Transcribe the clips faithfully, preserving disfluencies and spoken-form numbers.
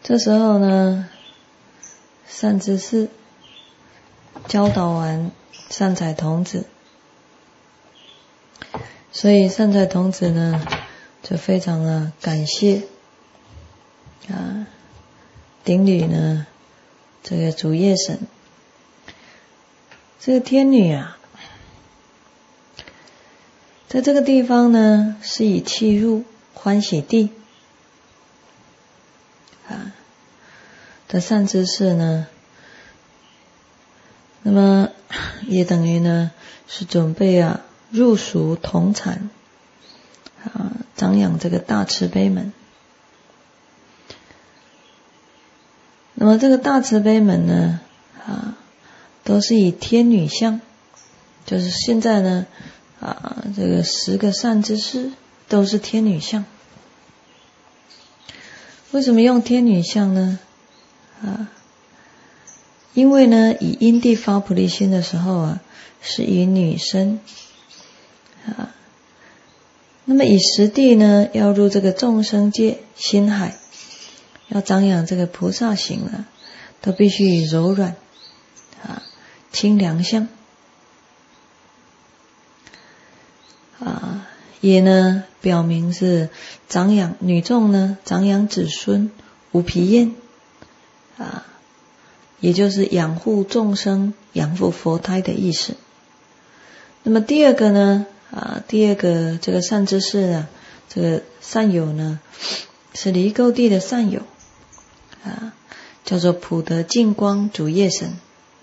这时候呢，善知识教导完善财童子，所以善财童子呢就非常的感谢啊，顶礼呢这个主业神。这个天女啊，在这个地方呢是以契入欢喜地啊的善知识呢，那么也等于呢是准备啊入俗同禅啊，长养这个大慈悲门。那么这个大慈悲门呢啊，都是以天女相，就是现在呢啊这个十个善知识都是天女相。为什么用天女相呢？啊，因为呢以因地发菩提心的时候啊，是以女身啊，那么以实地呢要入这个众生界心海，要长养这个菩萨行啊，都必须以柔软啊清凉相啊，也呢表明是长养女众呢长养子孙无疲厌啊，也就是养护众生养护佛胎的意思。那么第二个呢啊，第二个这个善知识啊，这个善友呢是离垢地的善友啊，叫做普德净光主业神。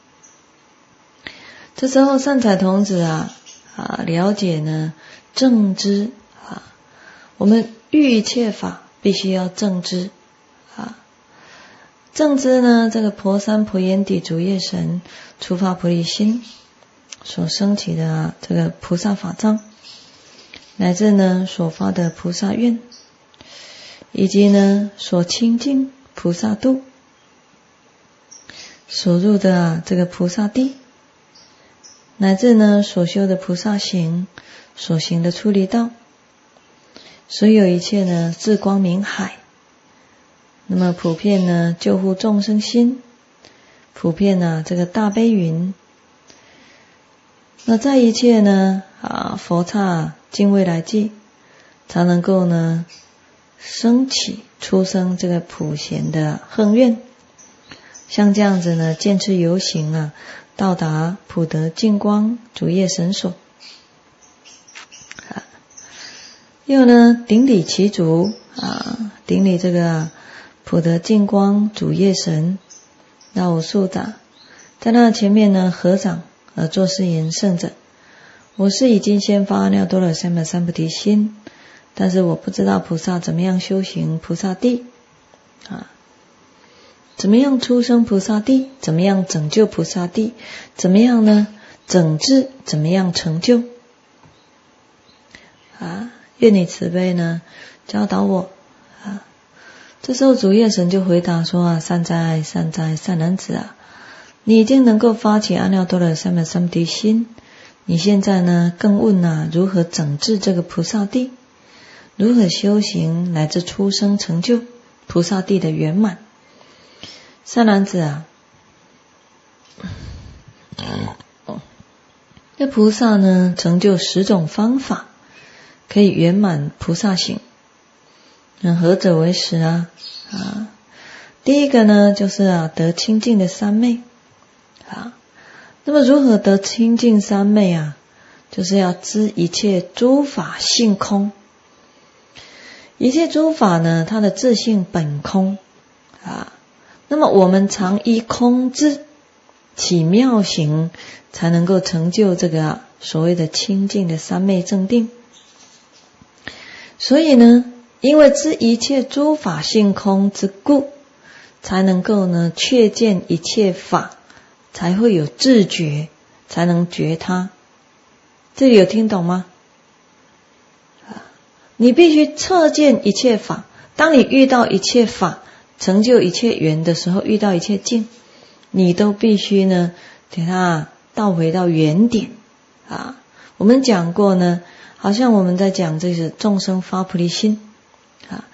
这时候善财童子啊啊了解呢正知啊，我们遇一切法必须要正知啊。正知呢，这个婆山婆烟底主业神初发菩提心所升起的啊这个菩萨法藏，乃至呢所发的菩萨愿，以及呢所亲近菩萨度，所入的啊这个菩萨地，乃至呢所修的菩萨行，所行的出离道，所有一切呢智光明海，那么普遍呢救护众生心，普遍呢这个大悲云，那在一切呢啊佛刹尽未来际，才能够呢升起出生这个普贤的横愿。像这样子呢见智游行啊，到达普德净光主业神所啊，又呢顶礼其足啊，顶礼这个普德净光主业神那无数达，在那前面呢合掌而作是言：圣者，我是已经先发阿耨多罗三藐三菩提心，但是我不知道菩萨怎么样修行菩萨地啊，怎么样出生菩萨地，怎么样拯救菩萨地，怎么样呢整治，怎么样成就啊，愿你慈悲呢教导我啊。这时候主业神就回答说啊，善哉善哉善男子啊，你已经能够发起阿耨多罗三藐三菩提心，你现在呢更问啊如何整治这个菩萨地，如何修行乃至出生成就菩萨地的圆满。善男子啊，这菩萨呢成就十种方法可以圆满菩萨行，那何者为十啊？啊，第一个呢就是啊得清净的三昧啊。那么如何得清净三昧啊？就是要知一切诸法性空，一切诸法呢它的自性本空啊。那么我们常依空智起妙行，才能够成就这个、啊、所谓的清净的三昧正定。所以呢，因为知一切诸法性空之故，才能够呢确见一切法，才会有自觉，才能觉他。这里有听懂吗？你必须测见一切法，当你遇到一切法成就一切缘的时候，遇到一切境，你都必须呢给它倒回到原点啊。我们讲过呢，好像我们在讲这个众生发菩提心啊，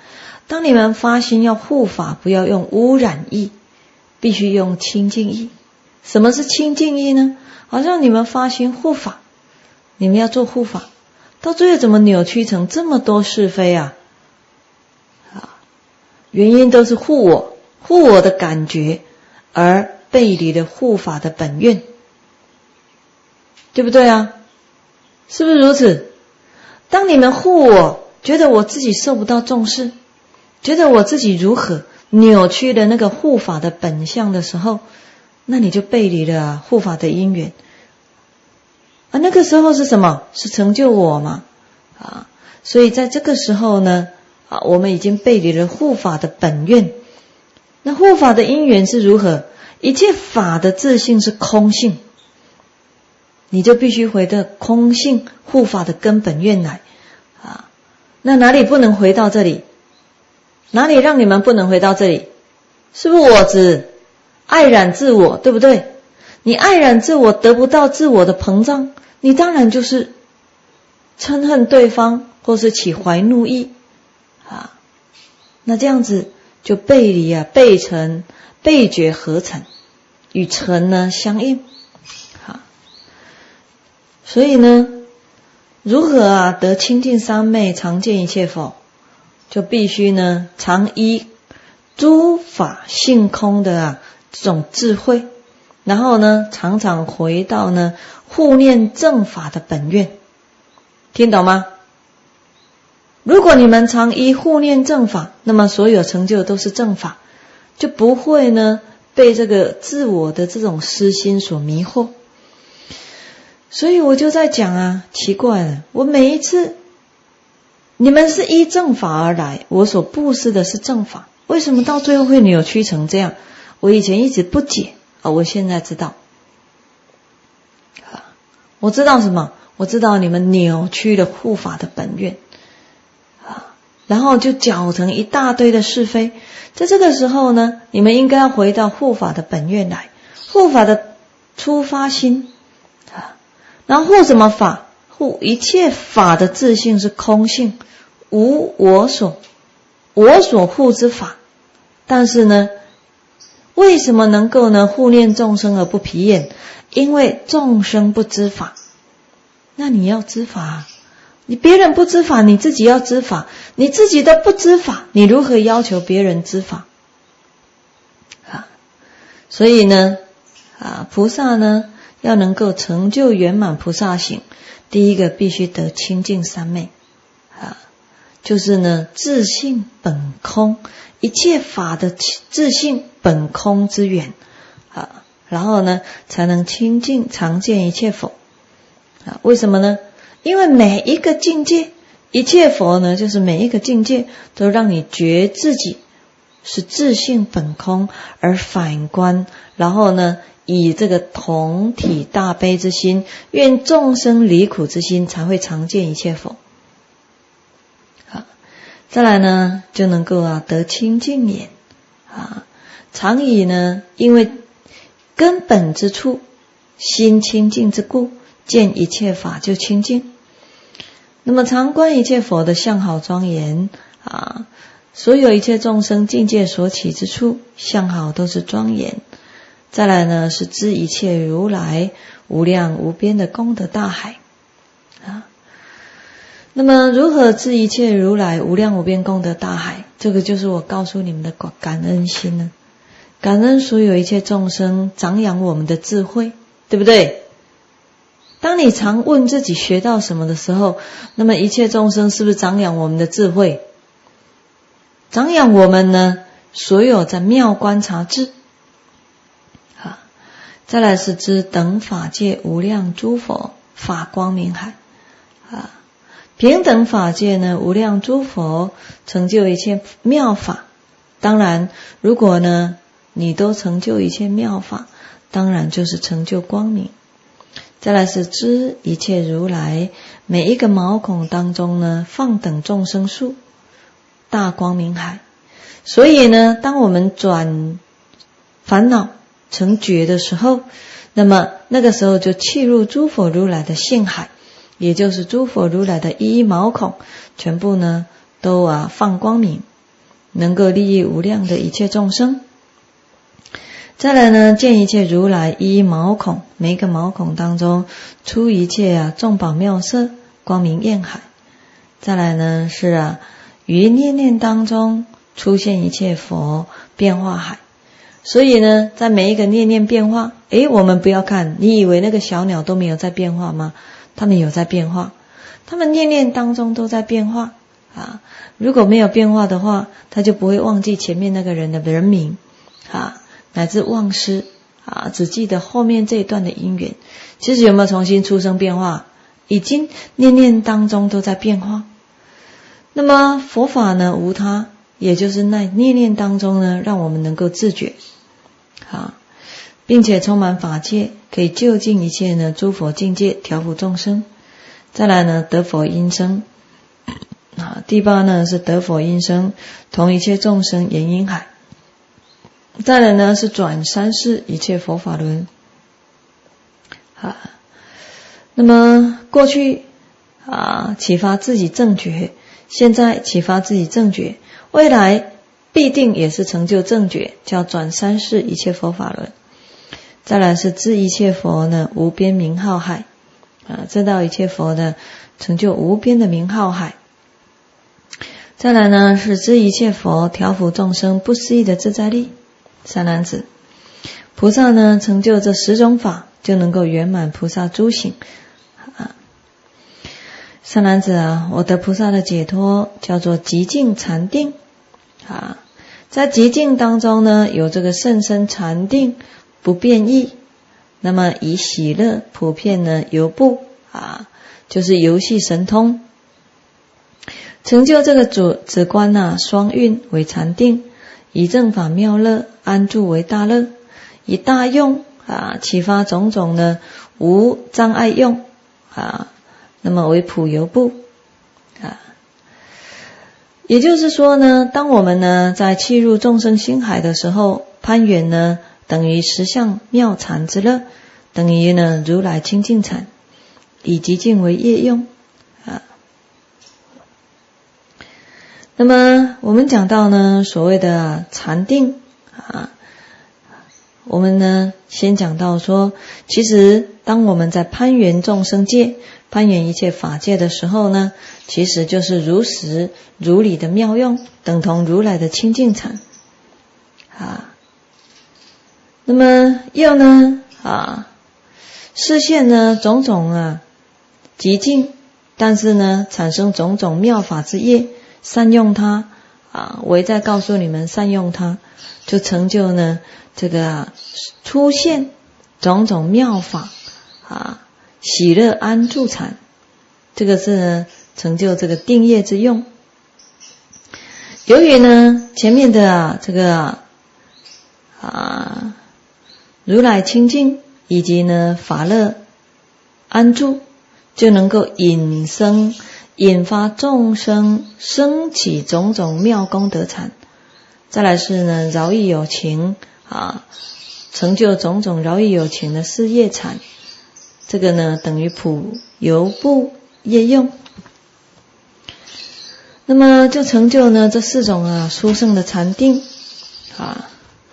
当你们发心要护法，不要用污染意，必须用清净意。什么是清净意呢？好像你们发心护法，你们要做护法，到最后怎么扭曲成这么多是非啊？啊，原因都是护我，护我的感觉，而背离了护法的本愿，对不对啊？是不是如此？当你们护我，觉得我自己受不到重视，觉得我自己如何扭曲了那个护法的本相的时候，那你就背离了啊护法的因缘啊。那个时候是什么？是成就我嘛啊。所以在这个时候呢啊，我们已经背离了护法的本愿。那护法的因缘是如何？一切法的自性是空性，你就必须回到空性护法的根本愿来啊。那哪里不能回到这里？哪里让你们不能回到这里？是不是我只爱染自我，对不对？你爱染自我，得不到自我的膨胀，你当然就是嗔恨对方，或是起怀怒意啊。那这样子就背离啊，背尘背觉合成，与尘呢相应。好，所以呢，如何啊得清净三昧，常见一切佛，就必须呢常依诸法性空的啊这种智慧，然后呢常常回到呢护念正法的本愿。听懂吗？如果你们常依护念正法，那么所有成就都是正法，就不会呢被这个自我的这种私心所迷惑。所以我就在讲啊，奇怪了，我每一次你们是依正法而来，我所布施的是正法，为什么到最后会扭曲成这样？我以前一直不解啊，我现在知道。我知道什么？我知道你们扭曲了护法的本愿啊，然后就搅成一大堆的是非。在这个时候呢，你们应该要回到护法的本愿来，护法的出发心啊，然后护什么法？护一切法的自性是空性，无我所我所护之法。但是呢，为什么能够呢护念众生而不疲厌？因为众生不知法，那你要知法啊，你别人不知法，你自己要知法，你自己都不知法，你如何要求别人知法啊？所以呢啊，菩萨呢要能够成就圆满菩萨行，第一个必须得清净三昧啊，就是呢自性本空，一切法的自性本空之源啊，然后呢才能清净常见一切佛啊。为什么呢？因为每一个境界，一切佛呢就是每一个境界都让你觉自己是自性本空，而反观，然后呢以这个同体大悲之心，愿众生离苦之心，才会常见一切佛。好，再来呢就能够啊得清净眼啊，常以呢因为根本之处心清净之故，见一切法就清净。那么常观一切佛的相好庄严啊，所有一切众生境界所起之处，相好都是庄严。再来呢是知一切如来无量无边的功德大海啊。那么如何知一切如来无量无边功德大海？这个就是我告诉你们的感恩心呢，感恩所有一切众生长养我们的智慧，对不对？当你常问自己学到什么的时候，那么一切众生是不是长养我们的智慧？长养我们呢所有在妙观察智啊。再来是知等法界无量诸佛法光明海啊，平等法界呢无量诸佛成就一切妙法。当然如果呢你都成就一切妙法，当然就是成就光明。再来是知一切如来每一个毛孔当中呢放等众生数大光明海。所以呢当我们转烦恼成觉的时候，那么那个时候就契入诸佛如来的性海，也就是诸佛如来的一一毛孔全部呢都啊放光明。 能够利益无量的一切众生。再来呢，见一切如来一一毛孔，每一个毛孔当中出一切啊众宝妙色，光明焰海。再来呢是啊，于念念当中出现一切佛变化海。所以呢，在每一个念念变化，诶，我们不要看，你以为那个小鸟都没有在变化吗？他们有在变化，他们念念当中都在变化啊。如果没有变化的话，他就不会忘记前面那个人的人名啊，乃至忘失啊，只记得后面这一段的因缘。其实有没有重新出生变化？已经念念当中都在变化。那么佛法呢，无他，也就是那念念当中呢，让我们能够自觉啊，并且充满法界，可以就近一切呢诸佛境界，调伏众生。再来呢，得佛音声啊，第八呢是得佛音声，同一切众生言音海。再来呢是转三世一切佛法轮啊。那么过去啊启发自己正觉，现在启发自己正觉，未来必定也是成就正觉，叫转三世一切佛法轮。再来是知一切佛呢无边名号海啊，知道一切佛呢成就无边的名号海。再来呢是知一切佛调伏众生不思议的自在力。三男子菩萨呢成就这十种法，就能够圆满菩萨诸行啊。三男子啊，我得菩萨的解脱叫做极静禅定啊。在极静当中呢，有这个甚深禅定不变异，那么以喜乐普遍呢游步啊，就是游戏神通，成就这个主止观啊双运为禅定，以正法妙乐安住为大乐，以大用啊启发种种呢无障碍用啊，那么为普游步啊。也就是说呢，当我们呢在契入众生心海的时候，攀缘呢等于十相妙禅之乐，等于呢如来清净禅，以极静为业用啊。那么我们讲到呢所谓的禅定啊，我们呢先讲到说，其实当我们在攀缘众生界，攀缘一切法界的时候呢，其实就是如实如理的妙用，等同如来的清净禅啊。那么又呢啊，视现呢种种啊极静，但是呢产生种种妙法之业，善用它啊，我也在告诉你们善用它，就成就呢这个啊出现种种妙法啊，喜乐安住禅，这个是呢成就这个定业之用。由于呢前面的啊这个啊啊如来清净以及呢法乐安住，就能够引生引发众生升起种种妙功德禅。再来是呢饶益有情啊，成就种种饶益有情的事业禅，这个呢等于普游步业用。那么就成就呢这四种啊殊胜的禅定啊。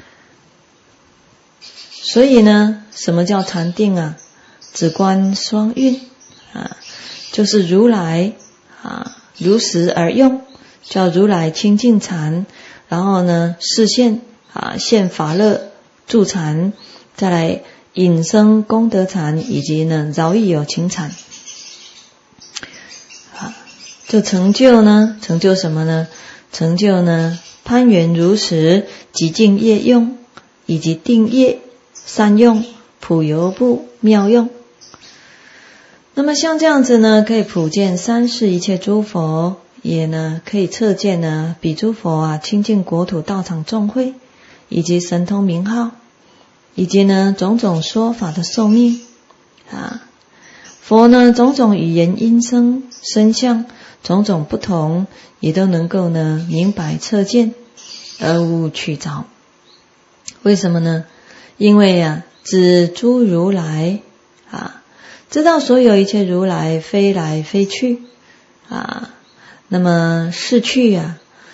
所以呢什么叫禅定啊？止观双运啊，就是如来啊如实而用，叫如来清净禅，然后呢示现啊现法乐助禅，再来引生功德禅，以及呢饶益有情禅啊，就成就呢成就什么呢？成就呢攀缘如实极静业用，以及定业善用普游步妙用。那么像这样子呢，可以普见三世一切诸佛，也呢可以测见呢彼诸佛啊清净国土道场众会，以及神通名号，以及呢种种说法的寿命啊。佛呢种种语言音声声相种种不同，也都能够呢明白测见而无取着。为什么呢？因为啊知诸如来啊，知道所有一切如来飞来飞去啊，那么逝去啊，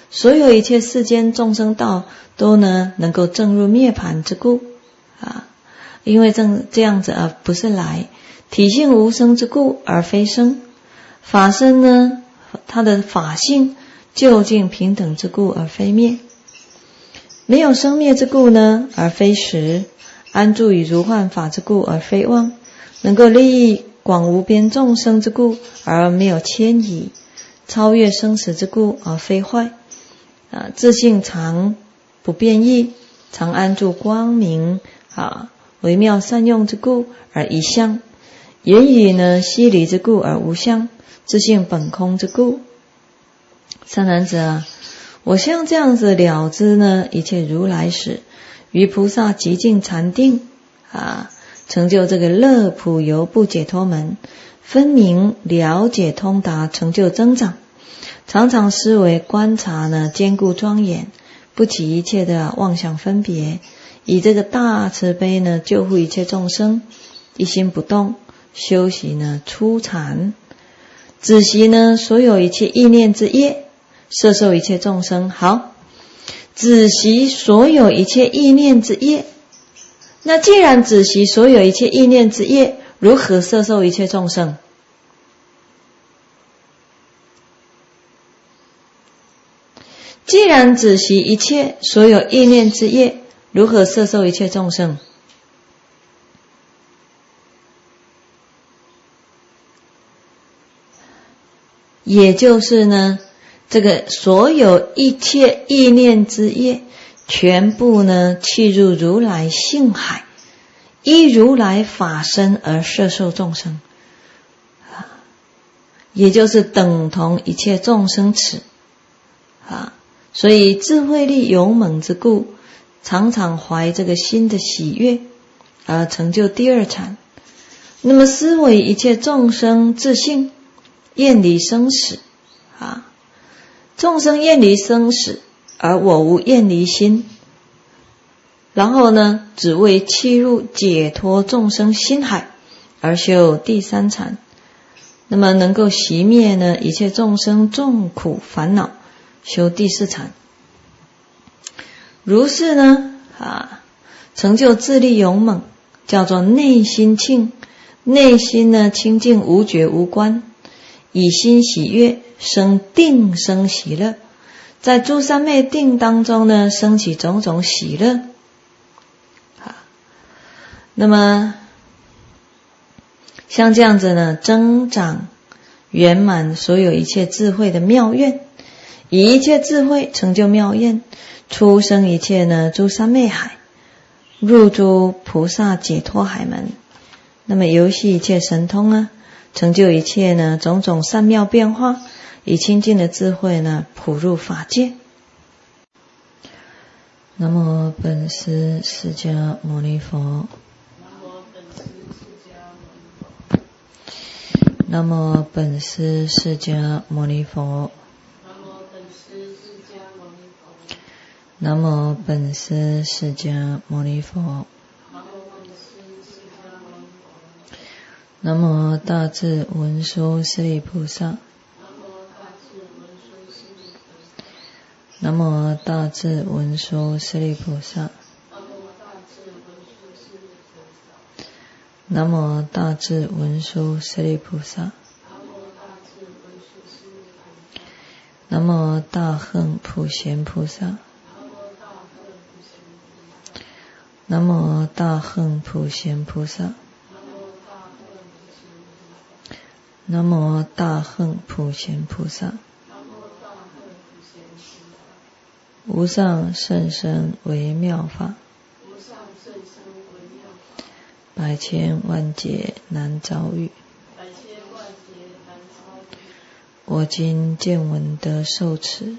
所有一切世间众生道都呢能够证入涅槃之故啊，因为正这样子而不是来，体性无生之故而非生，法身呢它的法性究竟平等之故而非灭，没有生灭之故呢而非实，安住于如幻法之故而非妄，能够利益广无边众生之故而没有迁移，超越生死之故而非坏啊，自性常不变异，常安住光明啊，微妙善用之故而一相，言语呢悉离之故而无相，自性本空之故。善男子啊，我像这样子了知呢一切如来时，于菩萨极尽禅定啊，成就这个乐普游不解脱门，分明了解通达，成就增长，常常思维观察呢坚固庄严，不起一切的妄想分别，以这个大慈悲呢救护一切众生，一心不动，修习呢初禅，止息呢所有一切意念之业，摄受一切众生。好，止息所有一切意念之业，那既然止息所有一切意念之业，如何摄受一切众生？既然止息一切所有意念之业，如何摄受一切众生？也就是呢，这个所有一切意念之业，全部呢契入如来性海，依如来法身而摄受众生，也就是等同一切众生此啊。所以智慧力勇猛之故，常常怀这个心的喜悦而成就第二禅。那么思维一切众生自性厌离生死啊，众生厌离生死，而我无厌离心，然后呢只为契入解脱众生心海而修第三禅，那么能够熄灭呢一切众生众苦烦恼，修第四禅。如是呢啊，成就自力勇猛，叫做内心庆，内心呢清净无觉无关，以心喜悦，生定生喜乐，在诸三昧定当中呢升起种种喜乐。好，那么像这样子呢，增长圆满所有一切智慧的妙愿，以一切智慧成就妙愿，出生一切呢诸三昧海，入诸菩萨解脱海门，那么游戏一切神通啊，成就一切呢种种善妙变化，以清净的智慧呢普入法界。南无本师释迦牟尼佛。南无本师释迦牟尼佛。南无本师释迦牟尼佛。南无大智文殊师利菩萨。南无大智文殊师利菩萨。南无大智文殊师利菩萨。南无大恨普贤菩萨。南无大恨普贤菩萨。南无大恨普贤菩萨。无上甚深微妙法，百千万劫难遭遇。我今见闻得受持，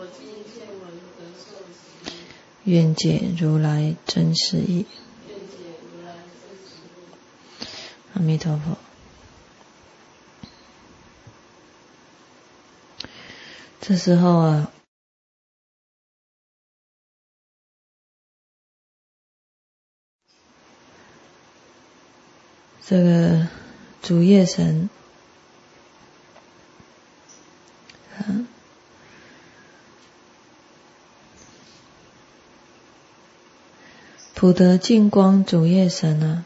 愿解如来真实义。阿弥陀佛。这时候啊，这个主业神啊， 普德净光主业神啊，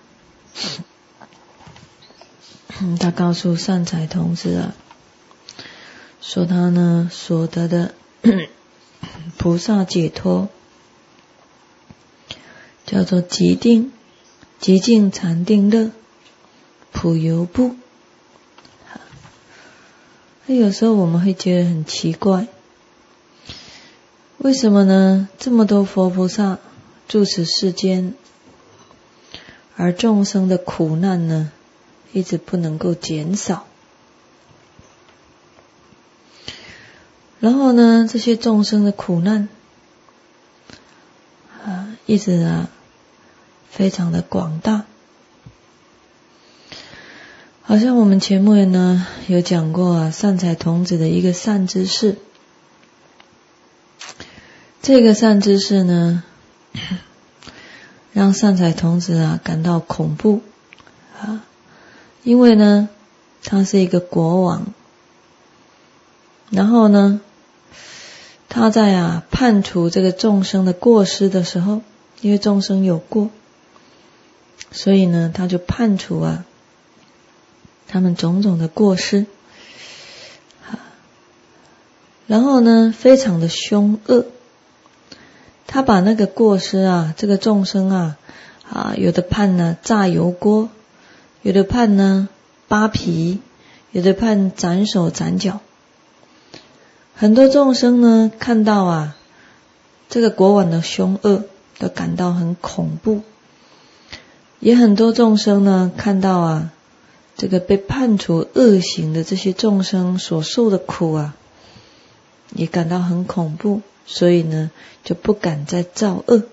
他告诉善财童子啊，说他呢所得的菩萨解脱叫做极定、极静禅定乐、普游部。有时候我们会觉得很奇怪，为什么呢？这么多佛菩萨住此世间，而众生的苦难呢，一直不能够减少。然后呢，这些众生的苦难啊，一直啊，非常的广大。好像我们前面呢有讲过啊，善财童子的一个善知识。这个善知识呢，让善财童子啊感到恐怖啊，因为呢，他是一个国王，然后呢，他在啊判处这个众生的过失的时候，因为众生有过，所以呢，他就判处啊他们种种的过失，然后呢，非常的凶恶。他把那个过失啊，这个众生啊，啊，有的判呢炸油锅，有的判呢扒皮，有的判斩手斩脚。很多众生呢看到啊，这个国王的凶恶，都感到很恐怖。也很多众生呢看到啊，这个被判处恶行的这些众生所受的苦啊，也感到很恐怖。所以呢，就不敢再造恶。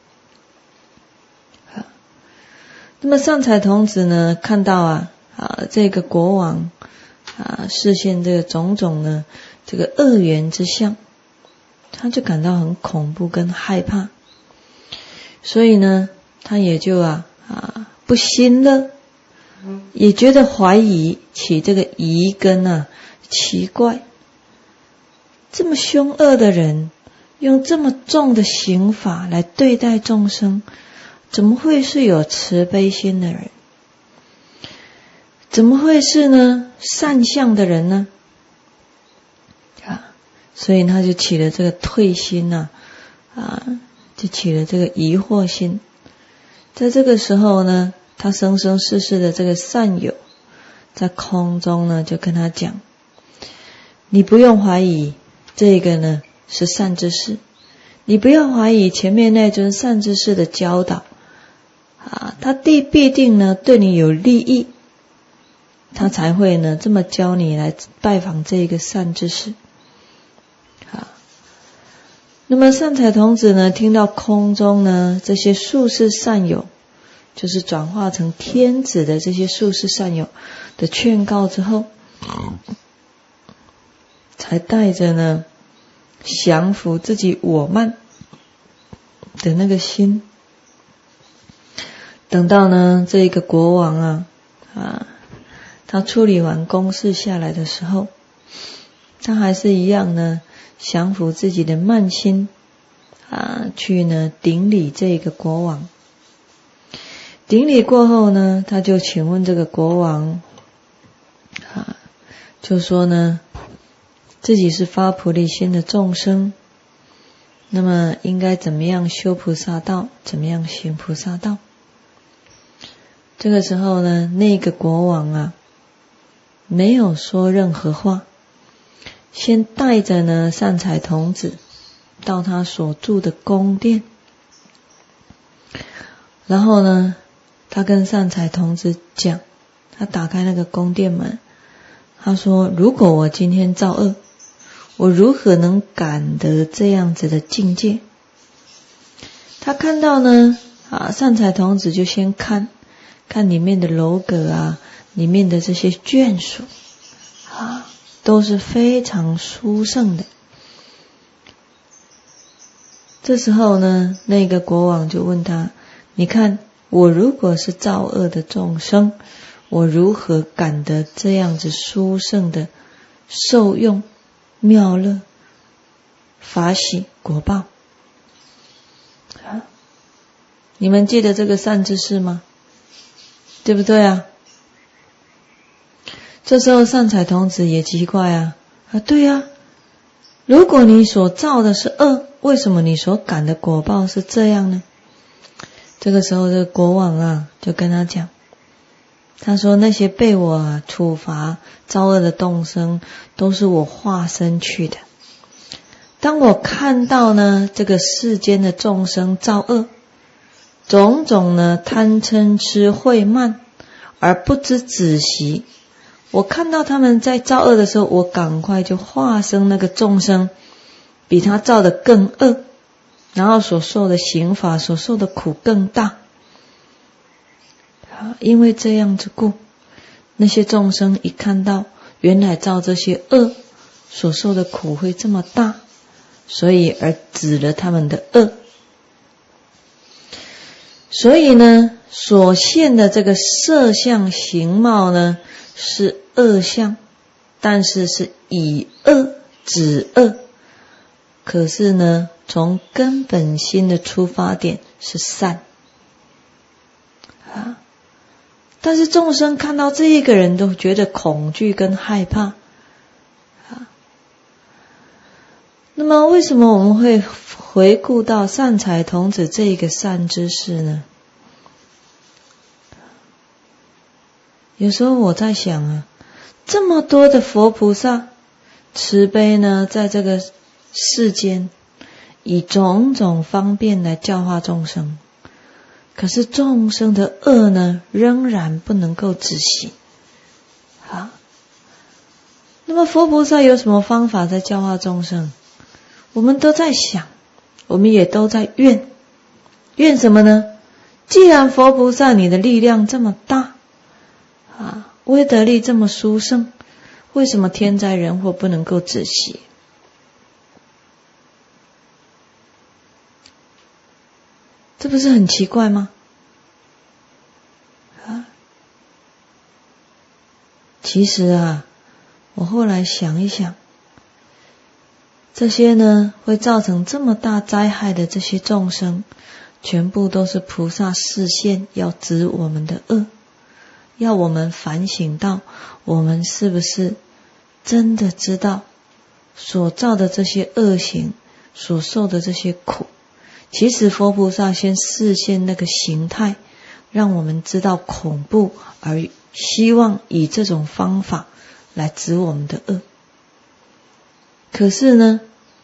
好，那么善财童子呢，看到啊啊这个国王啊视现这个种种呢这个恶缘之相，他就感到很恐怖跟害怕。所以呢，他也就啊啊不欣乐，也觉得怀疑，起这个疑根啊，奇怪，这么凶恶的人，用这么重的刑法来对待众生，怎么会是有慈悲心的人？怎么会是呢善相的人呢？啊，所以他就起了这个退心啊，啊，就起了这个疑惑心。在这个时候呢，他生生世世的这个善友，在空中呢就跟他讲：你不用怀疑，这个呢是善知识，你不要怀疑前面那尊善知识的教导啊，他必必定呢对你有利益，他才会呢这么教你来拜访这个善知识。好，那么善财童子呢听到空中呢这些术士善友，就是转化成天子的这些术士善友的劝告之后，才带着呢降服自己我慢的那个心。等到呢这个国王啊啊，他处理完公事下来的时候，他还是一样呢降服自己的慢心啊，去呢顶礼这个国王。顶礼过后呢，他就请问这个国王啊，就说呢自己是发菩提心的众生，那么应该怎么样修菩萨道，怎么样行菩萨道。这个时候呢，那个国王啊没有说任何话，先带着呢善财童子到他所住的宫殿，然后呢他跟善财童子讲，他打开那个宫殿门，他说：如果我今天造恶，我如何能感得这样子的境界？他看到呢啊，善财童子就先看看里面的楼阁啊，里面的这些眷属啊，都是非常殊胜的。这时候呢，那个国王就问他：你看我如果是造恶的众生，我如何感得这样子殊胜的受用妙乐法喜果报啊？ 你们记得这个善知识吗？对不对啊？这时候善财童子也奇怪啊，啊，对啊，如果你所造的是恶，为什么你所感的果报是这样呢？这个时候这个国王啊就跟他讲，他说那些被我啊处罚造恶的众生都是我化身去的。当我看到呢这个世间的众生造恶，种种呢贪嗔痴恚慢而不知止息，我看到他们在造恶的时候，我赶快就化身那个众生比他造的更恶，然后所受的刑罚所受的苦更大。因为这样子故，那些众生一看到原来造这些恶所受的苦会这么大，所以而止了他们的恶。所以呢所现的这个色相形貌呢是恶相，但是是以恶止恶，可是呢从根本心的出发点是善啊。但是众生看到这一个人都觉得恐惧跟害怕啊。那么为什么我们会回顾到善财童子这一个善知识呢？有时候我在想啊，这么多的佛菩萨慈悲呢，在这个世间以种种方便来教化众生，可是众生的恶呢仍然不能够止息啊。那么佛菩萨有什么方法在教化众生？我们都在想，我们也都在愿愿什么呢？既然佛菩萨你的力量这么大啊，威德力这么殊胜，为什么天灾人祸不能够止息？这不是很奇怪吗？啊，其实啊，我后来想一想，这些呢会造成这么大灾害的这些众生，全部都是菩萨示现要止我们的恶，要我们反省到我们是不是真的知道所造的这些恶行，所受的这些苦。其实佛菩萨先示现那个形态，让我们知道恐怖，而希望以这种方法来止我们的恶。可是呢，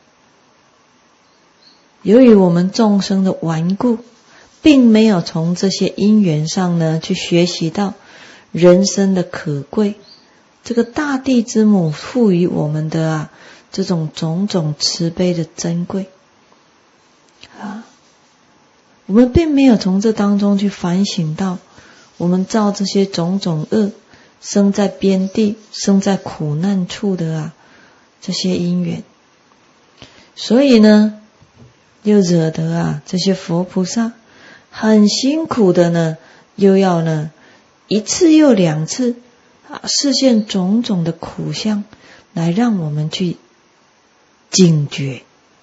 由于我们众生的顽固，并没有从这些因缘上呢去学习到人生的可贵，这个大地之母赋予我们的啊这种种种慈悲的珍贵啊，我们并没有从这当中去反省到我们造这些种种恶，生在边地，生在苦难处的啊这些因缘，所以呢又惹得啊这些佛菩萨很辛苦的呢，又要呢一次又两次啊示现种种的苦相，来让我们去警觉。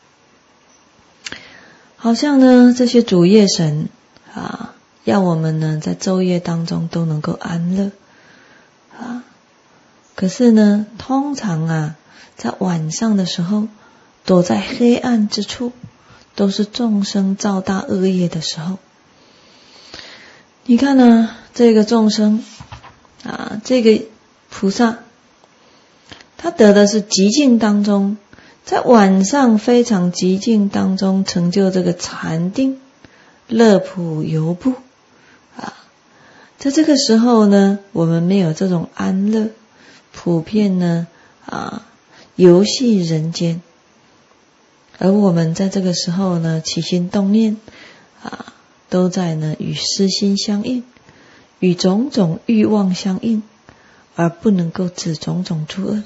好像呢这些主业神啊，要我们呢在昼夜当中都能够安乐啊，可是呢通常啊在晚上的时候，躲在黑暗之处，都是众生造大恶业的时候。你看呢，这个众生啊，这个菩萨，他得的是极静当中，在晚上非常极静当中成就这个禅定，乐普游步啊。在这个时候呢，我们没有这种安乐，普遍呢啊游戏人间，而我们在这个时候呢起心动念啊，都在呢与私心相应，与种种欲望相应，而不能够止种种诸恶。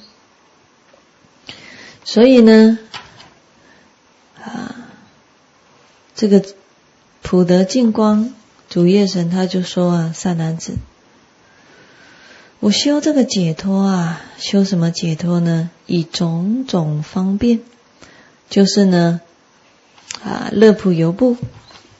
所以呢啊，这个普德净光主业神他就说啊，善男子，我修这个解脱啊，修什么解脱呢？以种种方便，就是呢啊乐普游步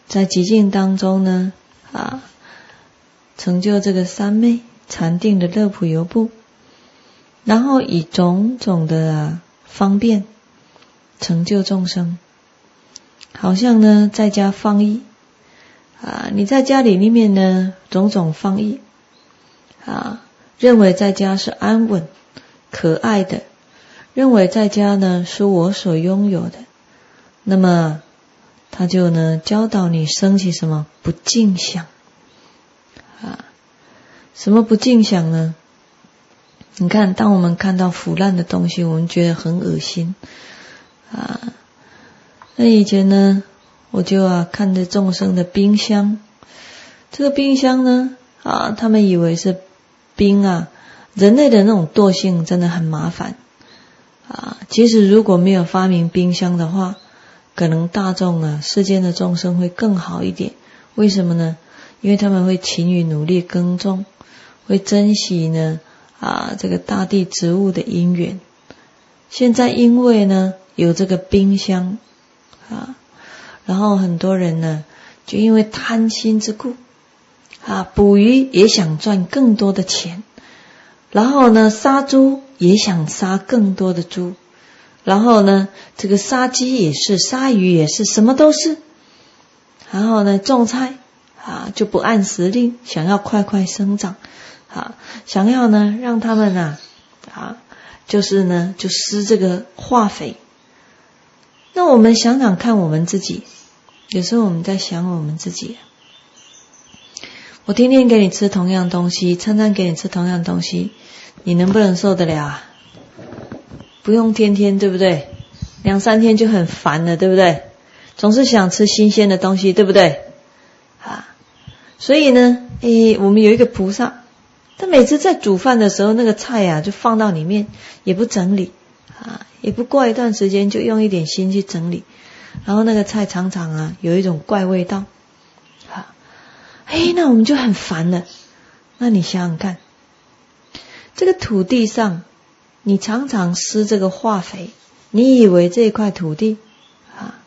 在寂静当中呢，啊，成就这个三昧禅定的乐普游步，然后以种种的啊方便成就众生。好像呢在家放逸啊，你在家里面呢种种放逸啊，认为在家是安稳可爱的，认为在家呢是我所拥有的，那么他就呢教导你升起什么不净想啊？什么不净想呢？你看，当我们看到腐烂的东西，我们觉得很恶心啊。那以前呢，我就啊看着众生的冰箱，这个冰箱呢啊，他们以为是冰啊，人类的那种惰性真的很麻烦啊。其实如果没有发明冰箱的话，可能大众啊，世间的众生会更好一点。为什么呢？因为他们会勤于努力耕种，会珍惜呢啊这个大地植物的因缘。现在因为呢有这个冰箱啊，然后很多人呢就因为贪心之故啊，捕鱼也想赚更多的钱，然后呢杀猪也想杀更多的猪，然后呢这个杀鸡也是，杀鱼也是，什么都是。然后呢种菜啊就不按时令，想要快快生长啊，想要呢让他们啊啊就是呢就施这个化肥。那我们想想看我们自己，有时候我们在想我们自己，我天天给你吃同样东西，餐餐给你吃同样东西，你能不能受得了啊？不用天天，对不对？两三天就很烦了，对不对？总是想吃新鲜的东西，对不对？啊，所以呢，诶，我们有一个菩萨，他每次在煮饭的时候，那个菜啊就放到里面，也不整理啊，也不过一段时间就用一点心去整理，然后那个菜常常啊有一种怪味道，啊，诶，那我们就很烦了。那你想想看，这个土地上你常常施这个化肥，你以为这一块土地啊，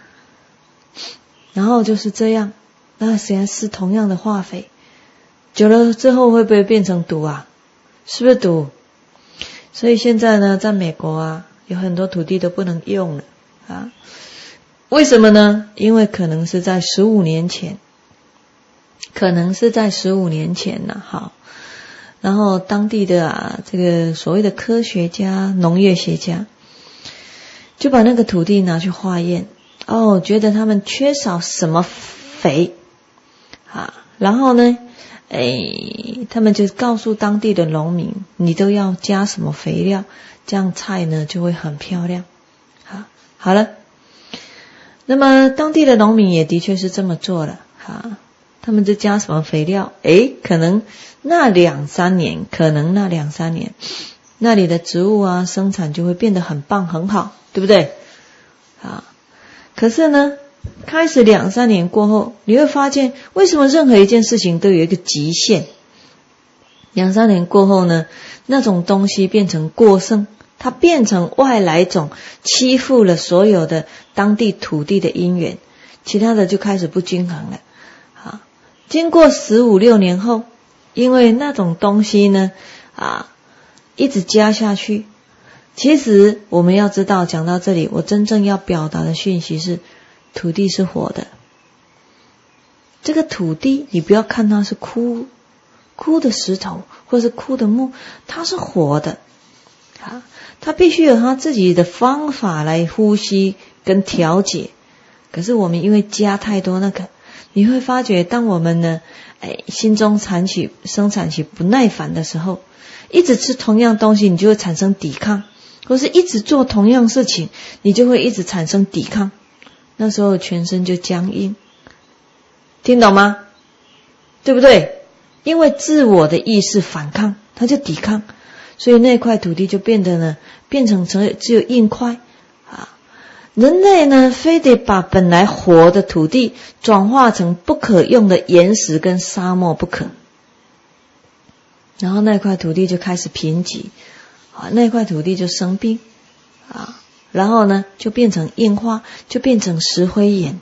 然后就是这样，那实际上施同样的化肥，久了之后会不会变成毒啊？是不是毒？所以现在呢，在美国啊，有很多土地都不能用了啊。为什么呢？因为可能是在十五年前，可能是在十五年前呢、啊，好。然后当地的啊，这个所谓的科学家、农业学家，就把那个土地拿去化验，哦，觉得他们缺少什么肥啊，然后呢，诶，他们就告诉当地的农民，你都要加什么肥料，这样菜呢就会很漂亮。好，好了，那么当地的农民也的确是这么做了，哈，他们就加什么肥料？诶，可能那两三年，可能那两三年，那里的植物啊生产就会变得很棒很好，对不对？啊，可是呢，开始两三年过后，你会发现为什么任何一件事情都有一个极限。两三年过后呢，那种东西变成过剩，它变成外来种，欺负了所有的当地土地的因缘，其他的就开始不均衡了。啊，经过十五六年后，因为那种东西呢啊一直加下去，其实我们要知道，讲到这里，我真正要表达的讯息是，土地是活的。这个土地，你不要看它是枯枯的石头或是枯的木，它是活的啊，它必须有它自己的方法来呼吸跟调节。可是我们因为加太多那个，你会发觉，当我们呢，哎，心中产起生产起不耐烦的时候，一直吃同样东西，你就会产生抵抗，或是一直做同样事情，你就会一直产生抵抗。那时候全身就僵硬，听懂吗？对不对？因为自我的意识反抗，它就抵抗，所以那块土地就变得呢，变成只有硬块啊。人类呢，非得把本来活的土地转化成不可用的岩石跟沙漠不可，然后那块土地就开始贫瘠啊，那块土地就生病啊。然后呢，就变成硬化，就变成石灰岩。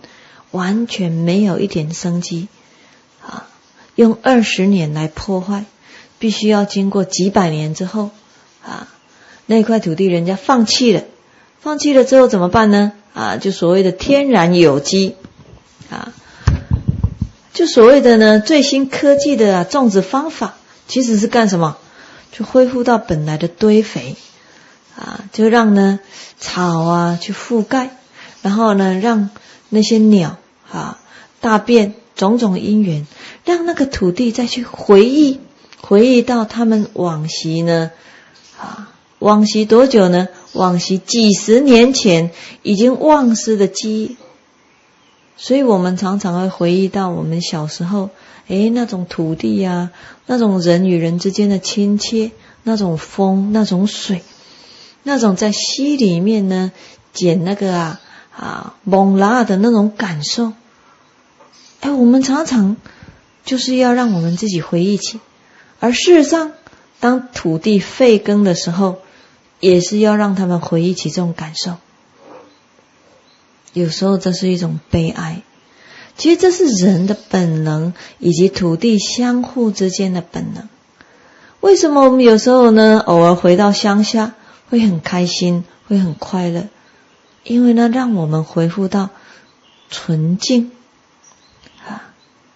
完全没有一点生机啊，用二十年来破坏，必须要经过几百年之后啊，那块土地人家放弃了，放弃了之后怎么办呢？啊，就所谓的天然有机啊，就所谓的呢最新科技的、啊、种植方法，其实是干什么？就恢复到本来的堆肥啊，就让呢草啊去覆盖，然后呢让那些鸟啊大便种种因缘，让那个土地再去回忆回忆到他们往昔呢啊，往昔多久呢？往昔几十年前已经忘失的记忆。所以我们常常会回忆到我们小时候，诶，那种土地啊，那种人与人之间的亲切，那种风，那种水，那种在溪里面呢捡那个啊啊猛拉的那种感受。诶，我们常常就是要让我们自己回忆起，而事实上当土地废耕的时候，也是要让他们回忆起这种感受。有时候这是一种悲哀，其实这是人的本能以及土地相互之间的本能。为什么我们有时候呢偶尔回到乡下会很开心，会很快乐？因为呢让我们恢复到纯净啊。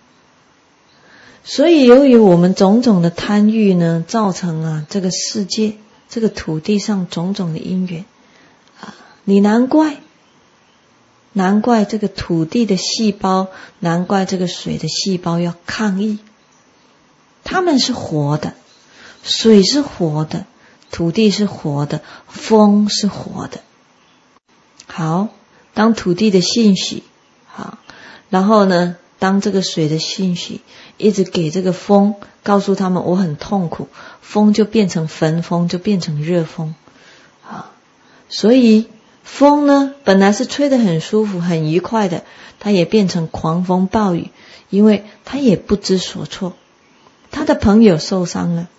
所以由于我们种种的贪欲呢，造成啊这个世界这个土地上种种的因缘啊，你难怪难怪这个土地的细胞，难怪这个水的细胞要抗议。它们是活的，水是活的，土地是活的，风是活的。好，当土地的信息好，然后呢当这个水的信息一直给这个风，告诉他们我很痛苦，风就变成焚风，就变成热风啊。所以风呢本来是吹得很舒服很愉快的，它也变成狂风暴雨，因为它也不知所措，他的朋友受伤了。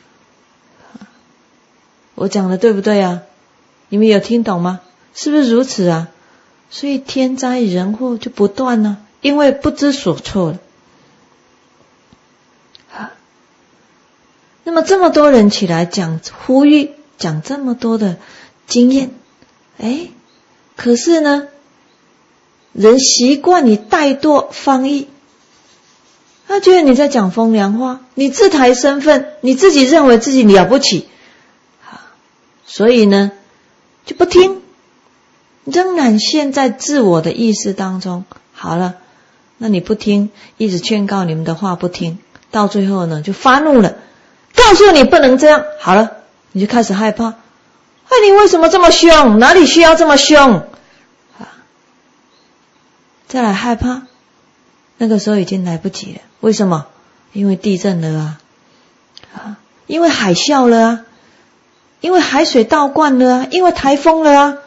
我讲的对不对啊？你们有听懂吗？是不是如此啊？所以天灾人祸就不断了，因为不知所措了。那么这么多人起来讲呼吁，讲这么多的经验，哎，可是呢人习惯你怠惰放逸，他觉得你在讲风凉话，你自抬身份，你自己认为自己了不起，所以呢就不听，仍然陷在自我的意识当中。好了，那你不听，一直劝告你们的话不听，到最后呢就发怒了，告诉你不能这样。好了，你就开始害怕，哎，你为什么这么凶？哪里需要这么凶？再来害怕，那个时候已经来不及了。为什么？因为地震了啊，啊，因为海啸了啊，因为海水倒灌了啊，因为台风了啊。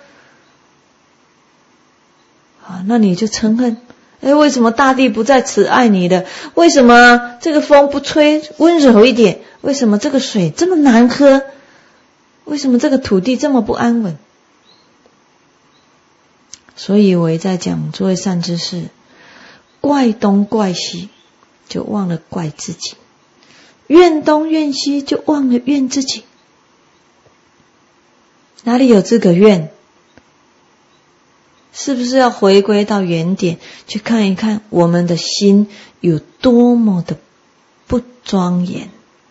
啊，那你就嗔恨，哎，为什么大地不再慈爱你的？为什么这个风不吹温柔一点？为什么这个水这么难喝？为什么这个土地这么不安稳？所以我也在讲，诸位善知识，怪东怪西就忘了怪自己，怨东怨西就忘了怨自己。哪里有资格怨？是不是要回归到原点，去看一看我们的心有多么的不庄严？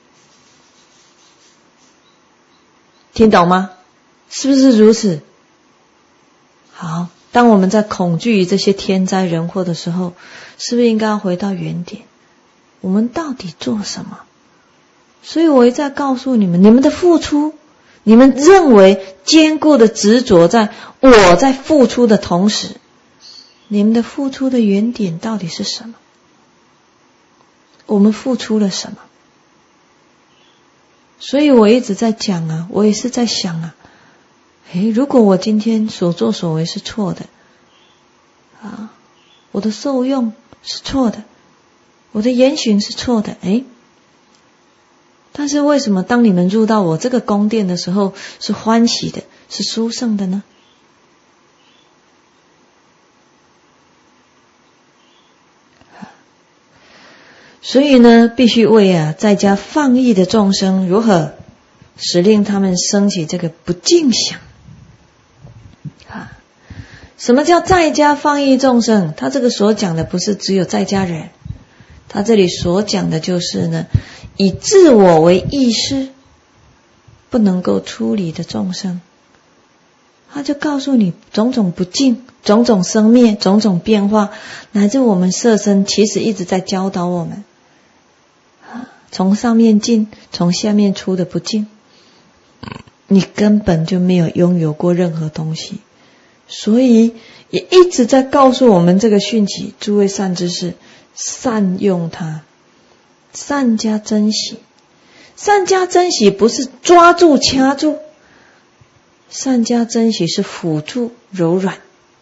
听懂吗？是不是如此？好，当我们在恐惧于这些天灾人祸的时候，是不是应该要回到原点？我们到底做什么？所以我一再告诉你们，你们的付出，你们认为坚固的执着在我在付出的同时，你们的付出的原点到底是什么？我们付出了什么？所以我一直在讲啊，我也是在想啊，诶，如果我今天所作所为是错的啊，我的受用是错的，我的言行是错的，诶，但是为什么当你们入到我这个宫殿的时候是欢喜的，是殊胜的呢？ 所以呢，必须为啊在家放逸的众生如何使令他们升起这个不净想啊？什么叫在家放逸众生？他这个所讲的不是只有在家人，他这里所讲的就是呢，以自我为意识不能够出离的众生，他就告诉你种种不净、种种生灭、种种变化，乃至我们色身其实一直在教导我们，从上面进，从下面出的不净，你根本就没有拥有过任何东西，所以也一直在告诉我们这个讯息：诸位善知识，善用它，善加珍惜。善加珍惜不是抓住掐住，善加珍惜是辅助柔软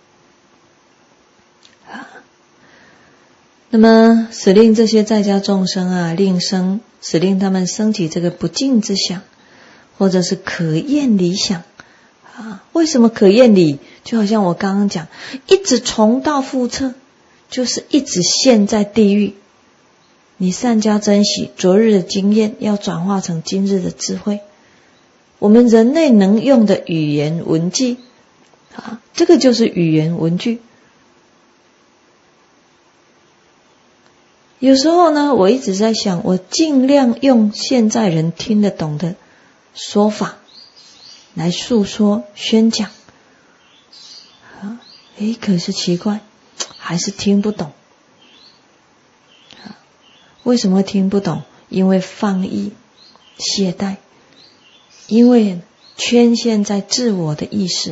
啊。那么使令这些在家众生啊，令生使令他们升起这个不净之想，或者是可厌离想啊。为什么可厌离？就好像我刚刚讲，一直重蹈覆辙，就是一直陷在地狱。你善加珍惜昨日的经验，要转化成今日的智慧。我们人类能用的语言文句啊，这个就是语言文句。有时候呢，我一直在想，我尽量用现在人听得懂的说法来诉说宣讲啊，诶，可是奇怪，还是听不懂。为什么听不懂？因为放逸、懈怠，因为圈陷在自我的意识。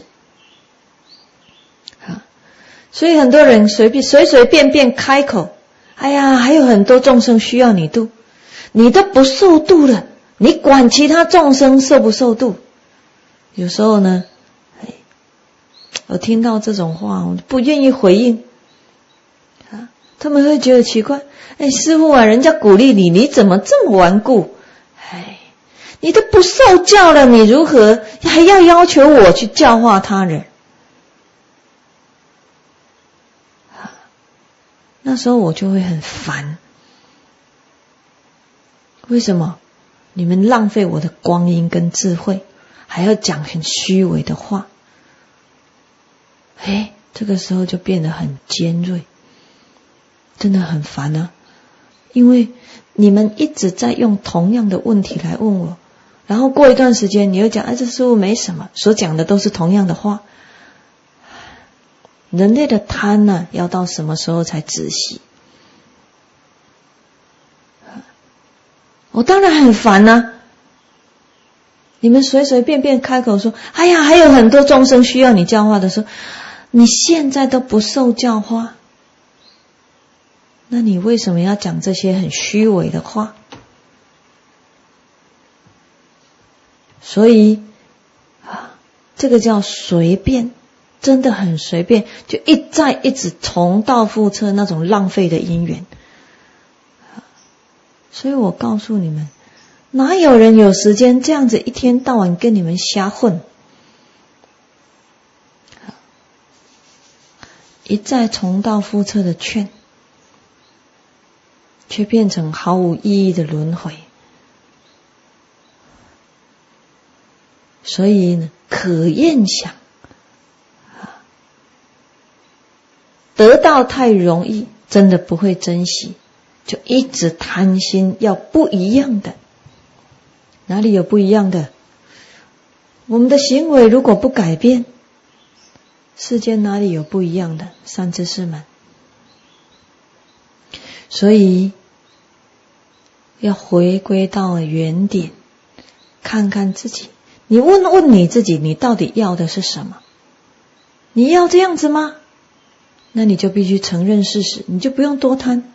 啊，所以很多人随便随随便便开口，哎呀，还有很多众生需要你度，你都不受度了，你管其他众生受不受度？有时候呢，哎，我听到这种话，我不愿意回应。啊，他们会觉得奇怪。哎，师父啊，人家鼓励你，你怎么这么顽固？哎，你都不受教了，你如何还要要求我去教化他人？那时候我就会很烦。为什么？你们浪费我的光阴跟智慧，还要讲很虚伪的话。哎，这个时候就变得很尖锐，真的很烦啊。因为你们一直在用同样的问题来问我，然后过一段时间你又讲，哎，这师父没什么，所讲的都是同样的话。人类的贪呢、啊，要到什么时候才止息？我当然很烦啊。你们随随便便开口说，哎呀，还有很多众生需要你教化的时候，你现在都不受教化，那你为什么要讲这些很虚伪的话？所以啊，这个叫随便，真的很随便，就一再一直重蹈覆辙，那种浪费的因缘。所以我告诉你们，哪有人有时间这样子一天到晚跟你们瞎混？一再重蹈覆辙的劝，却变成毫无意义的轮回。所以呢，可厌想，得到太容易，真的不会珍惜，就一直贪心要不一样的。哪里有不一样的？我们的行为如果不改变，世间哪里有不一样的？善知识们，所以要回归到原点，看看自己。你问问你自己，你到底要的是什么？你要这样子吗？那你就必须承认事实，你就不用多贪。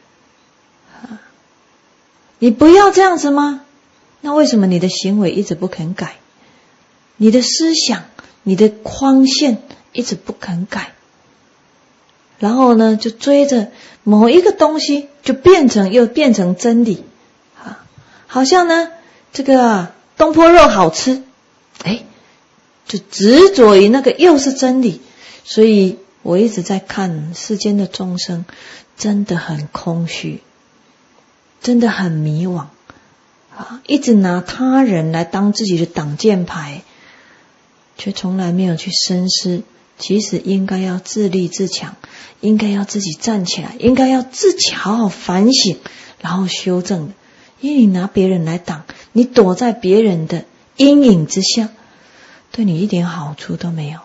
你不要这样子吗？那为什么你的行为一直不肯改？你的思想，你的框线一直不肯改，然后呢，就追着某一个东西，就变成又变成真理啊！好像呢，这个、啊、东坡肉好吃，哎，就执着于那个又是真理。所以我一直在看世间的众生，真的很空虚。 真的很迷惘啊，一直拿他人来当自己的挡箭牌，却从来没有去深思，其实应该要自立自强，应该要自己站起来，应该要自己好好反省，然后修正的。因为你拿别人来挡，你躲在别人的阴影之下，对你一点好处都没有。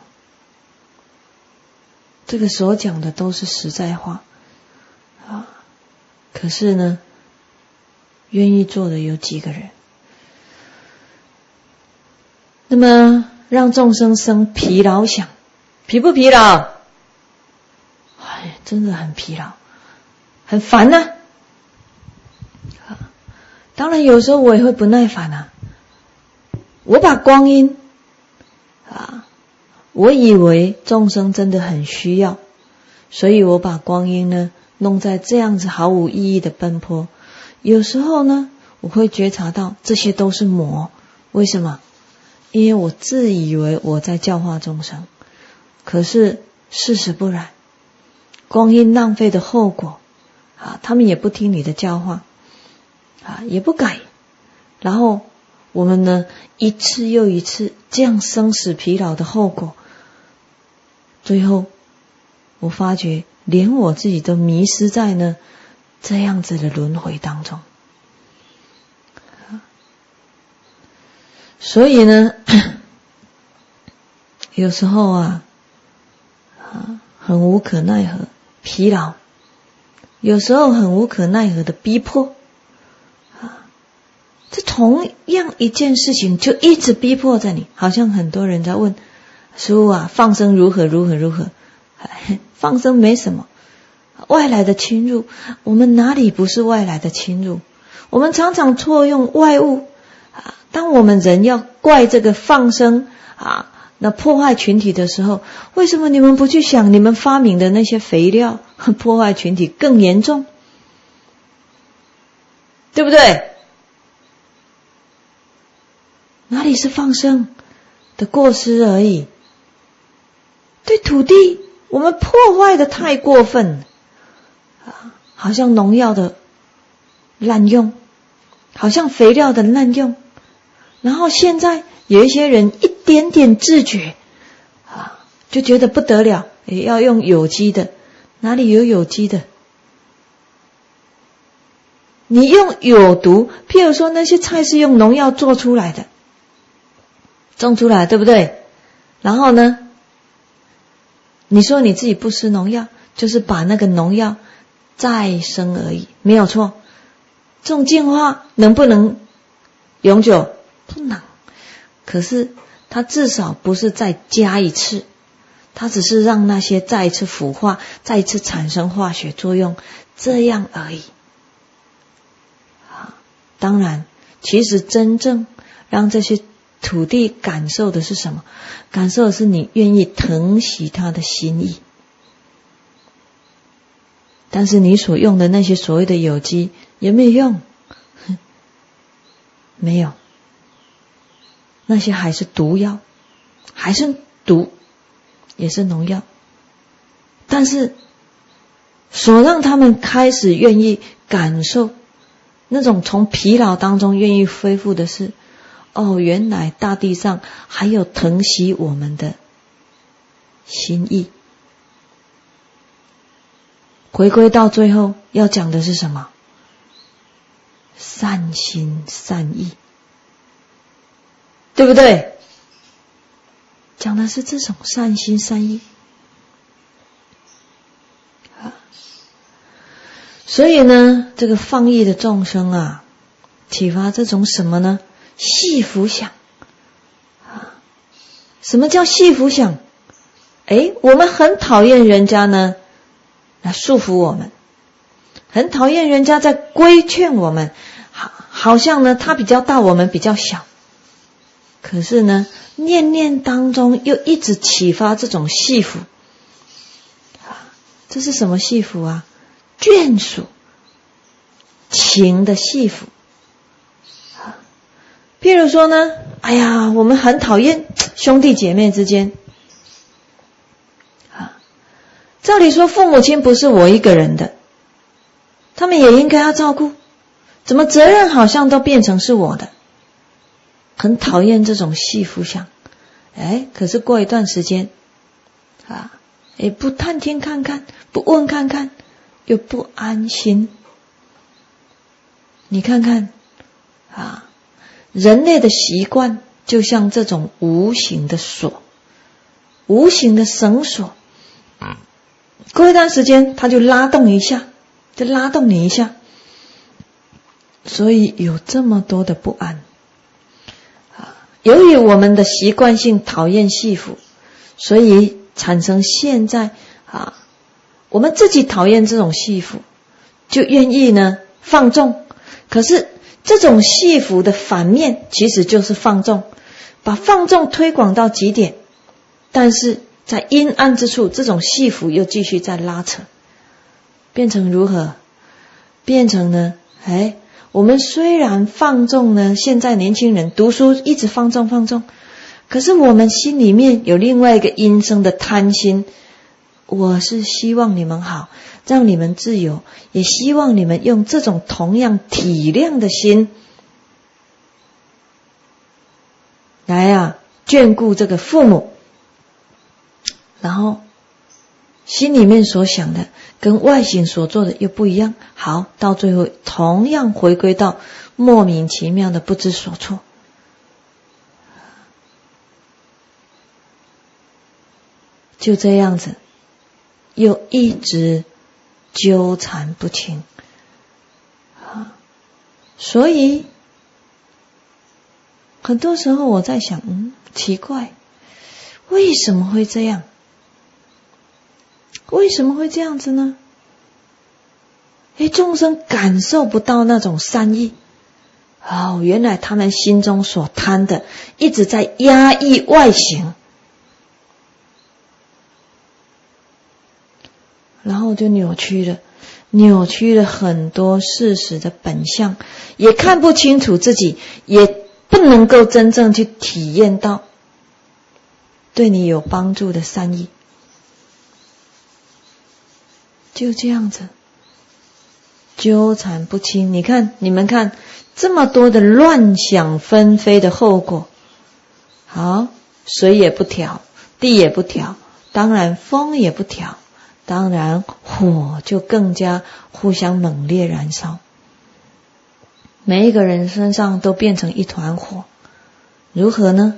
这个所讲的都是实在话啊，可是呢，愿意做的有几个人？那么让众生生疲劳想，疲不疲劳？哎，真的很疲劳，很烦啊。当然有时候我也会不耐烦啊。我把光阴啊，我以为众生真的很需要，所以我把光阴呢弄在这样子毫无意义的奔波。有时候呢，我会觉察到这些都是魔。为什么？因为我自以为我在教化众生，可是事实不然。光阴浪费的后果啊，他们也不听你的教化啊，也不改，然后我们呢一次又一次这样生死疲劳的后果，最后我发觉连我自己都迷失在呢这样子的轮回当中。所以呢有时候啊啊很无可奈何，疲劳，有时候很无可奈何的逼迫啊，这同样一件事情就一直逼迫着你。好像很多人在问师父啊，放生如何如何如何？放生没什么，外来的侵入，我们哪里不是外来的侵入？我们常常错用外物啊。当我们人要怪这个放生啊，那破坏群体的时候，为什么你们不去想你们发明的那些肥料破坏群体更严重？对不对？哪里是放生的过失而已？对土地我们破坏的太过分啊，好像农药的滥用，好像肥料的滥用，然后现在有一些人一点点自觉啊，就觉得不得了，也要用有机的。哪里有有机的？你用有毒，譬如说那些菜是用农药做出来的，种出来，对不对？然后呢，你说你自己不施农药，就是把那个农药再生而已，没有错。这种进化能不能永久？不能。可是它至少不是再加一次，它只是让那些再一次腐化，再一次产生化学作用，这样而已。当然，其实真正让这些土地感受的是什么？感受的是你愿意疼惜它的心意。但是你所用的那些所谓的有机有没有用？没有，那些还是毒药，还是毒，也是农药。但是所让他们开始愿意感受那种从疲劳当中愿意恢复的是，哦，原来大地上还有疼惜我们的心意。回归到最后要讲的是什么？善心善意，对不对？讲的是这种善心善意啊。所以呢，这个放逸的众生啊，启发这种什么呢？细福想啊。什么叫细福想？诶，我们很讨厌人家呢来束缚我们，很讨厌人家在规劝我们，好，好像呢他比较大，我们比较小。可是呢，念念当中又一直启发这种细福啊。这是什么细福啊？眷属情的细福啊。譬如说呢，哎呀，我们很讨厌兄弟姐妹之间啊。照理说父母亲不是我一个人的，他们也应该要照顾。 怎么责任好像都变成是我的？很讨厌这种系缚相。哎，可是过一段时间啊，也不探听看看，不问看看，又不安心。你看看啊，人类的习惯就像这种无形的锁，无形的绳索，过一段时间它就拉动一下，就拉动你一下，所以有这么多的不安。由于我们的习惯性讨厌系缚，所以产生现在啊，我们自己讨厌这种系缚，就愿意呢放纵。可是这种系缚的反面其实就是放纵，把放纵推广到极点，但是在阴暗之处，这种系缚又继续在拉扯，变成如何？变成呢，哎，我们虽然放纵呢，现在年轻人读书一直放纵放纵，可是我们心里面有另外一个阴生的贪心，我是希望你们好，让你们自由，也希望你们用这种同样体谅的心来啊眷顾这个父母，然后心里面所想的跟外形所做的又不一样，好，到最后同样回归到莫名其妙的不知所措。就这样子又一直纠缠不清啊，所以很多时候我在想，嗯，奇怪，为什么会这样？为什么会这样子呢？诶，众生感受不到那种善意，哦，原来他们心中所贪的一直在压抑外形，然后就扭曲了，扭曲了很多事实的本相，也看不清楚自己，也不能够真正去体验到对你有帮助的善意。就这样子纠缠不清，你看你们看这么多的乱想纷飞的后果。好，水也不调，地也不调，当然风也不调，当然火就更加互相猛烈燃烧，每一个人身上都变成一团火，如何呢？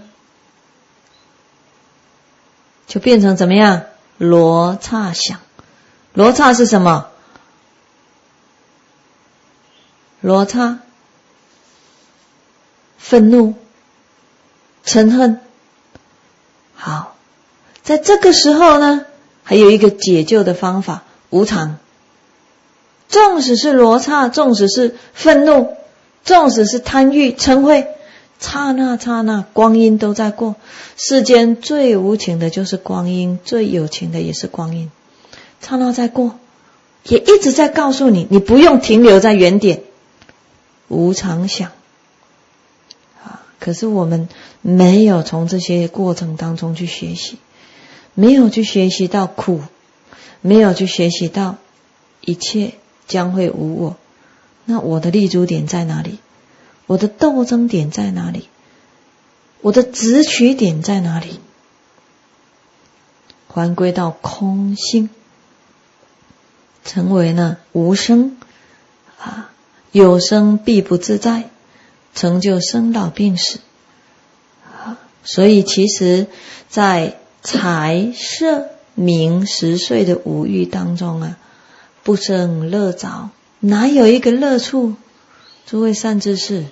就变成怎么样？罗刹想。罗刹是什么？罗刹愤怒嗔恨。好，在这个时候呢，还有一个解救的方法，无常。纵使是罗刹，纵使是愤怒，纵使是贪欲嗔恚，刹那刹那光阴都在过。世间最无情的就是光阴，最有情的也是光阴，刹那在过，也一直在告诉你，你不用停留在原点，无常想啊。可是我们没有从这些过程当中去学习，没有去学习到苦，没有去学习到一切将会无我。那我的立足点在哪里？我的斗争点在哪里？我的执取点在哪里？还归到空性，成为呢无生啊，有生必不自在，成就生老病死啊。所以其实在财色名食睡的五欲当中啊，不生乐着，哪有一个乐处？诸位善知识，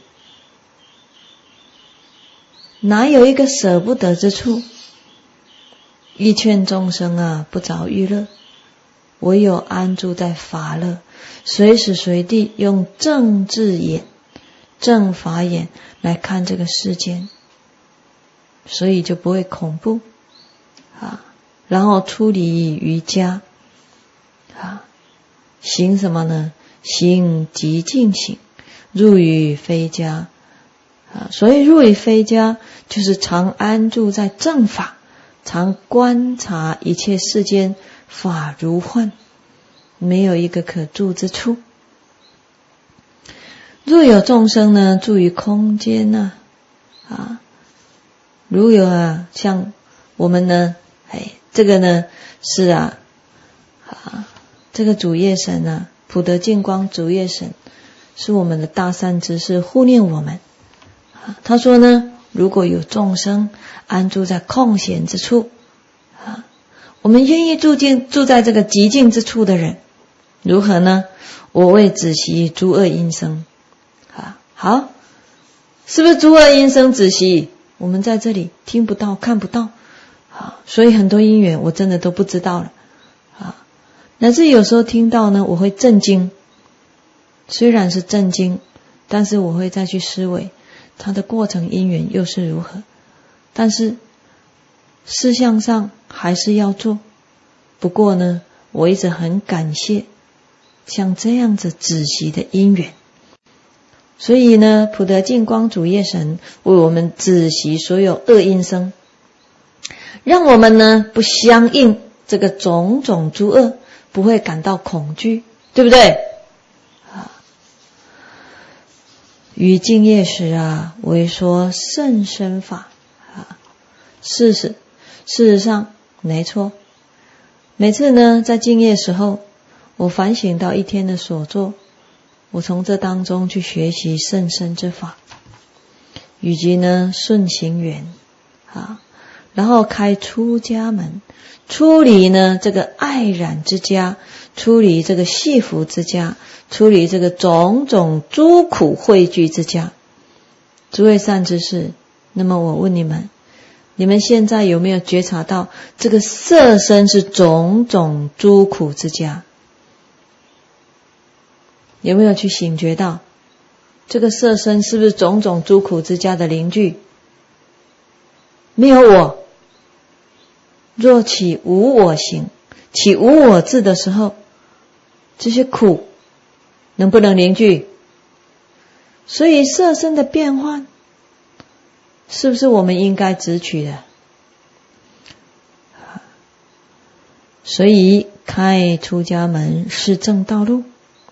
哪有一个舍不得之处？亦劝众生啊，不着欲乐，唯有安住在法乐，随时随地用正智眼、正法眼来看这个世间，所以就不会恐怖啊。然后出离瑜伽啊，行什么呢？行极静行，入于非家啊。所以入于非家，就是常安住在正法，常观察一切世间法如幻，没有一个可住之处。 若有众生呢住于空间呢、啊，啊，如有啊，像我们呢，哎，这个呢是啊，啊，这个主业神啊，普德净光主业神是我们的大善知识护念我们。啊，他说呢，如果有众生安住在空闲之处，啊，我们愿意住进住在这个极静之处的人，如何呢？我为止息诸恶因生。啊，好，是不是诸恶因生止息？我们在这里听不到看不到，啊，所以很多因缘我真的都不知道了，啊，乃至有时候听到呢，我会震惊，虽然是震惊，但是我会再去思维它的过程因缘又是如何，但是事项上还是要做。不过呢，我一直很感谢像这样子止息的因缘，所以呢，普德净光主业神为我们止息所有恶因生，让我们呢不相应这个种种诸恶，不会感到恐惧，对不对？啊，于净业时啊，为说甚深法啊，事实事实上没错。每次呢在净业时候，我反省到一天的所作，我从这当中去学习甚深之法，以及呢顺行缘啊，然后开出家门，出离呢这个爱染之家，出离这个系缚之家，出离这个种种诸苦汇聚之家。诸位善知识，那么我问你们，你们现在有没有觉察到这个色身是种种诸苦之家？有没有去醒觉到这个色身是不是种种诸苦之家的邻居？没有我，若起无我行，起无我智的时候，这些苦能不能邻居？所以色身的变换是不是我们应该直取的？所以开出家门是正道路，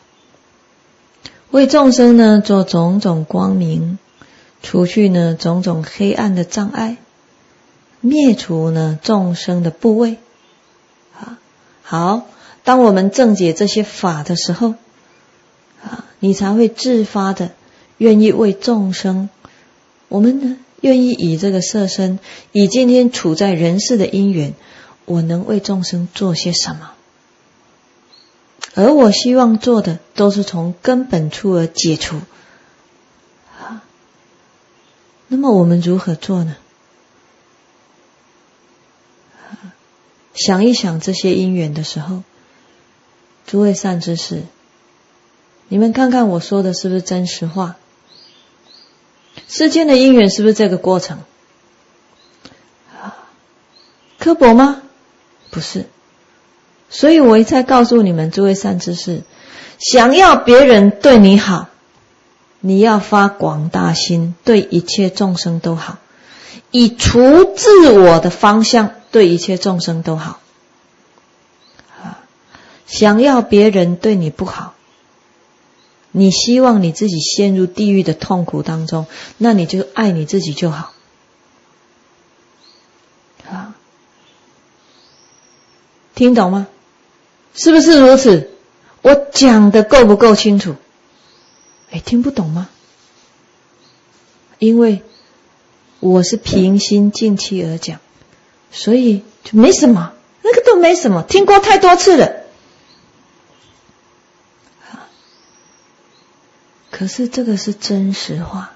为众生呢做种种光明，除去呢种种黑暗的障碍，灭除呢众生的怖畏。好，当我们正解这些法的时候，啊，你才会自发的愿意为众生，我们呢愿意以这个色身，以今天处在人世的因缘，我能为众生做些什么？而我希望做的都是从根本处而解除。啊，那么我们如何做呢？啊，想一想这些因缘的时候，诸位善知识，你们看看我说的是不是真实话？世间的因缘是不是这个过程？啊，刻薄吗？不是。所以我一再告诉你们，诸位善知识，想要别人对你好，你要发广大心，对一切众生都好，以除自我的方向对一切众生都好。啊，想要别人对你不好，你希望你自己陷入地狱的痛苦当中，那你就爱你自己就好。啊，听懂吗？是不是如此？我讲的够不够清楚？哎，听不懂吗？因为我是平心静气而讲，所以就没什么，那个都没什么，听过太多次了。可是这个是真实话。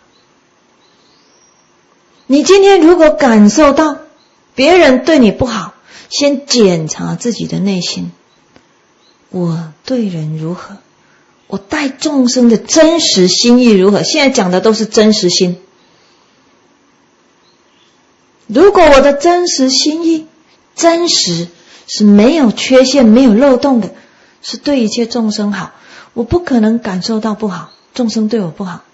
你今天如果感受到别人对你不好，先检查自己的内心，我对人如何？我待众生的真实心意如何？现在讲的都是真实心。如果我的真实心意真实，是没有缺陷没有漏洞的，是对一切众生好，我不可能感受到不好，众生对我不好。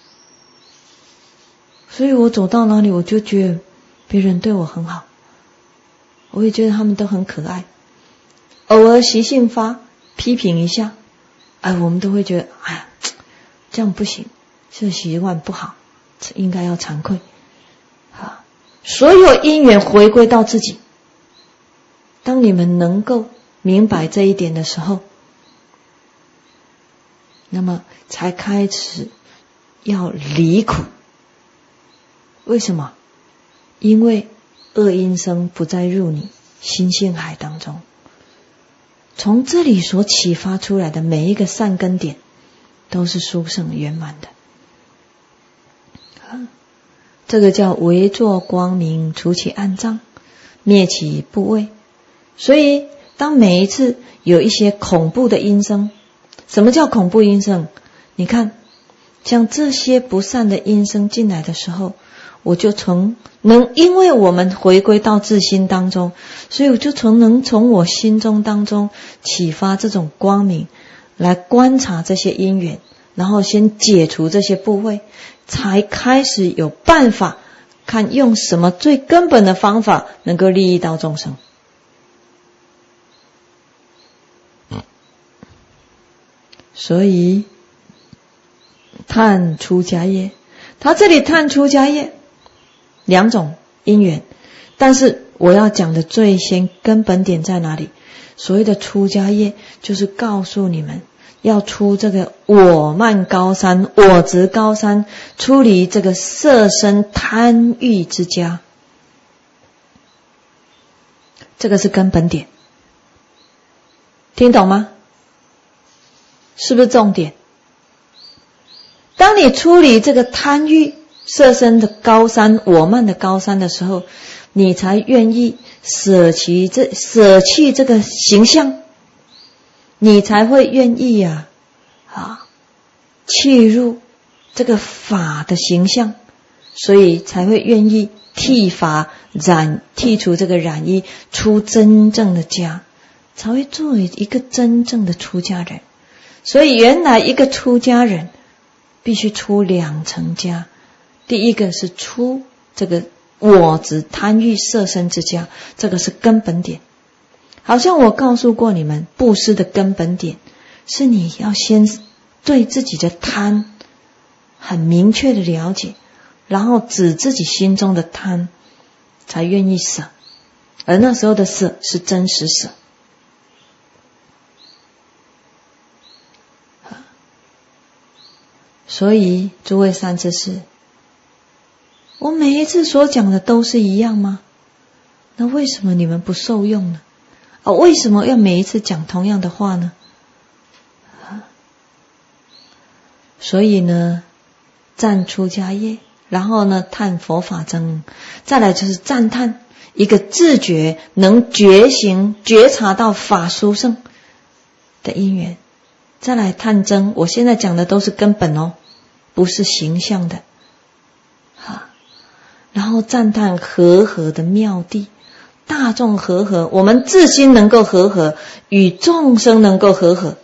所以我走到哪里我就觉得别人对我很好，我也觉得他们都很可爱。偶尔习性发批评一下，哎，我们都会觉得，哎呀，这样不行， 这习惯不好，应该要惭愧。啊，所有因缘回归到自己。当你们能够明白这一点的时候，那么才开始要离苦。为什么？因为恶因生不再入你心性海当中。从这里所启发出来的每一个善根点都是殊胜圆满的。这个叫为作光明，除其暗障，灭其怖畏。所以当每一次有一些恐怖的因生，什么叫恐怖因生？你看像这些不善的因生进来的时候，我就从能，因为我们回归到自心当中，所以我就从能从我心中当中启发这种光明，来观察这些因缘，然后先解除这些部位，才开始有办法看用什么最根本的方法能够利益到众生。所以探出家业，他这里探出家业两种因缘，但是我要讲的最先根本点在哪里？所谓的出家业，就是告诉你们要出这个我慢高山，我执高山，出离这个色身贪欲之家，这个是根本点，听懂吗？是不是重点？当你出离这个贪欲色身的高山，我慢的高山的时候，你才愿意舍弃这舍弃这个形象，你才会愿意呀、啊，啊，契入这个法的形象，所以才会愿意剃法染，剔除这个染衣，出真正的家，才会作为一个真正的出家人。所以原来一个出家人必须出两层家，第一个是出这个我执贪欲色身之家，这个是根本点。好像我告诉过你们，布施的根本点是你要先对自己的贪很明确的了解，然后指自己心中的贪，才愿意舍，而那时候的舍是真实舍。所以诸位善知识，我每一次所讲的都是一样吗？那为什么你们不受用呢？啊，为什么要每一次讲同样的话呢？啊，所以呢，赞出家业，然后呢，叹佛法僧，再来就是赞叹一个自觉能觉醒觉察到法殊胜的因缘，再来叹僧。我现在讲的都是根本哦，不是形象的。啊，然后赞叹和合的妙谛，大众和合，我们自心能够和合，与众生能够和合。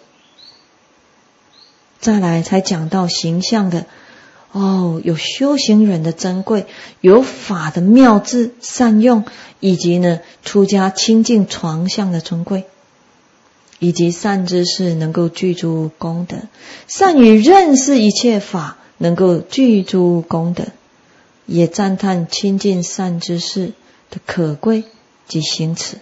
再来才讲到形象的，哦，有修行人的珍贵，有法的妙智善用，以及呢出家清净床相的尊贵，以及善知识能够具诸功德，善于认识一切法能够具诸功德，也赞叹亲近善知识的可贵及行持。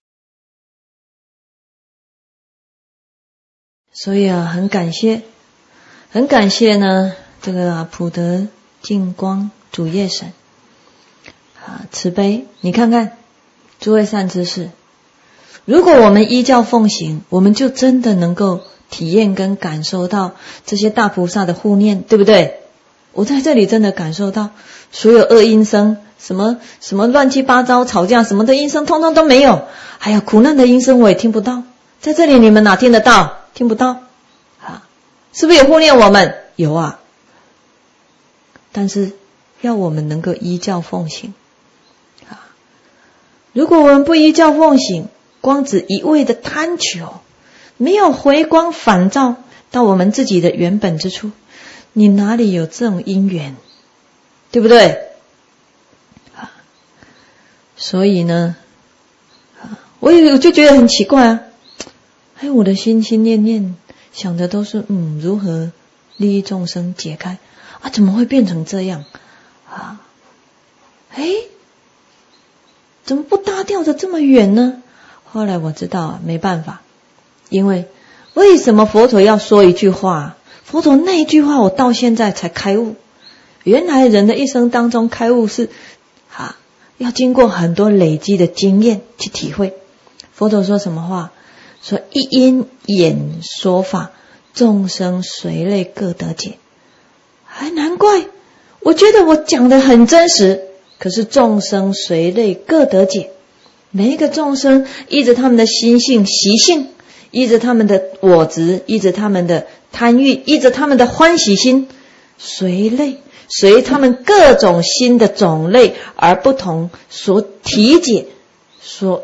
所以啊，很感谢很感谢呢这个啊普德净光主业神啊慈悲。你看看诸位善知识，如果我们依教奉行，我们就真的能够体验跟感受到这些大菩萨的护念，对不对？我在这里真的感受到所有恶因生，什么什么乱七八糟吵架什么的因生通通都没有，还有苦难的因生我也听不到，在这里你们哪听得到？听不到啊？是不是有护念我们？有啊，但是要我们能够依教奉行啊！如果我们不依教奉行，光只一味的贪求，没有回光返照到我们自己的原本之处，你哪里有这种因缘？对不对？啊，所以呢，啊，我我就觉得很奇怪啊！哎，我的心心念念想的都是嗯如何利益众生解开， 啊，怎么会变成这样啊？哎，怎么不搭调的这么远呢？后来我知道啊，没办法，因为为什么佛陀要说一句话？佛陀那一句话我到现在才开悟，原来人的一生当中开悟是啊，要经过很多累积的经验去体会。佛陀说什么话？说一因演说法，众生随类各得解。还难怪，我觉得我讲得很真实，可是众生随类各得解。每一个众生依着他们的心性习性，依着他们的我执，依着他们的贪欲，依着他们的欢喜心，随类随他们各种心的种类而不同，所体解所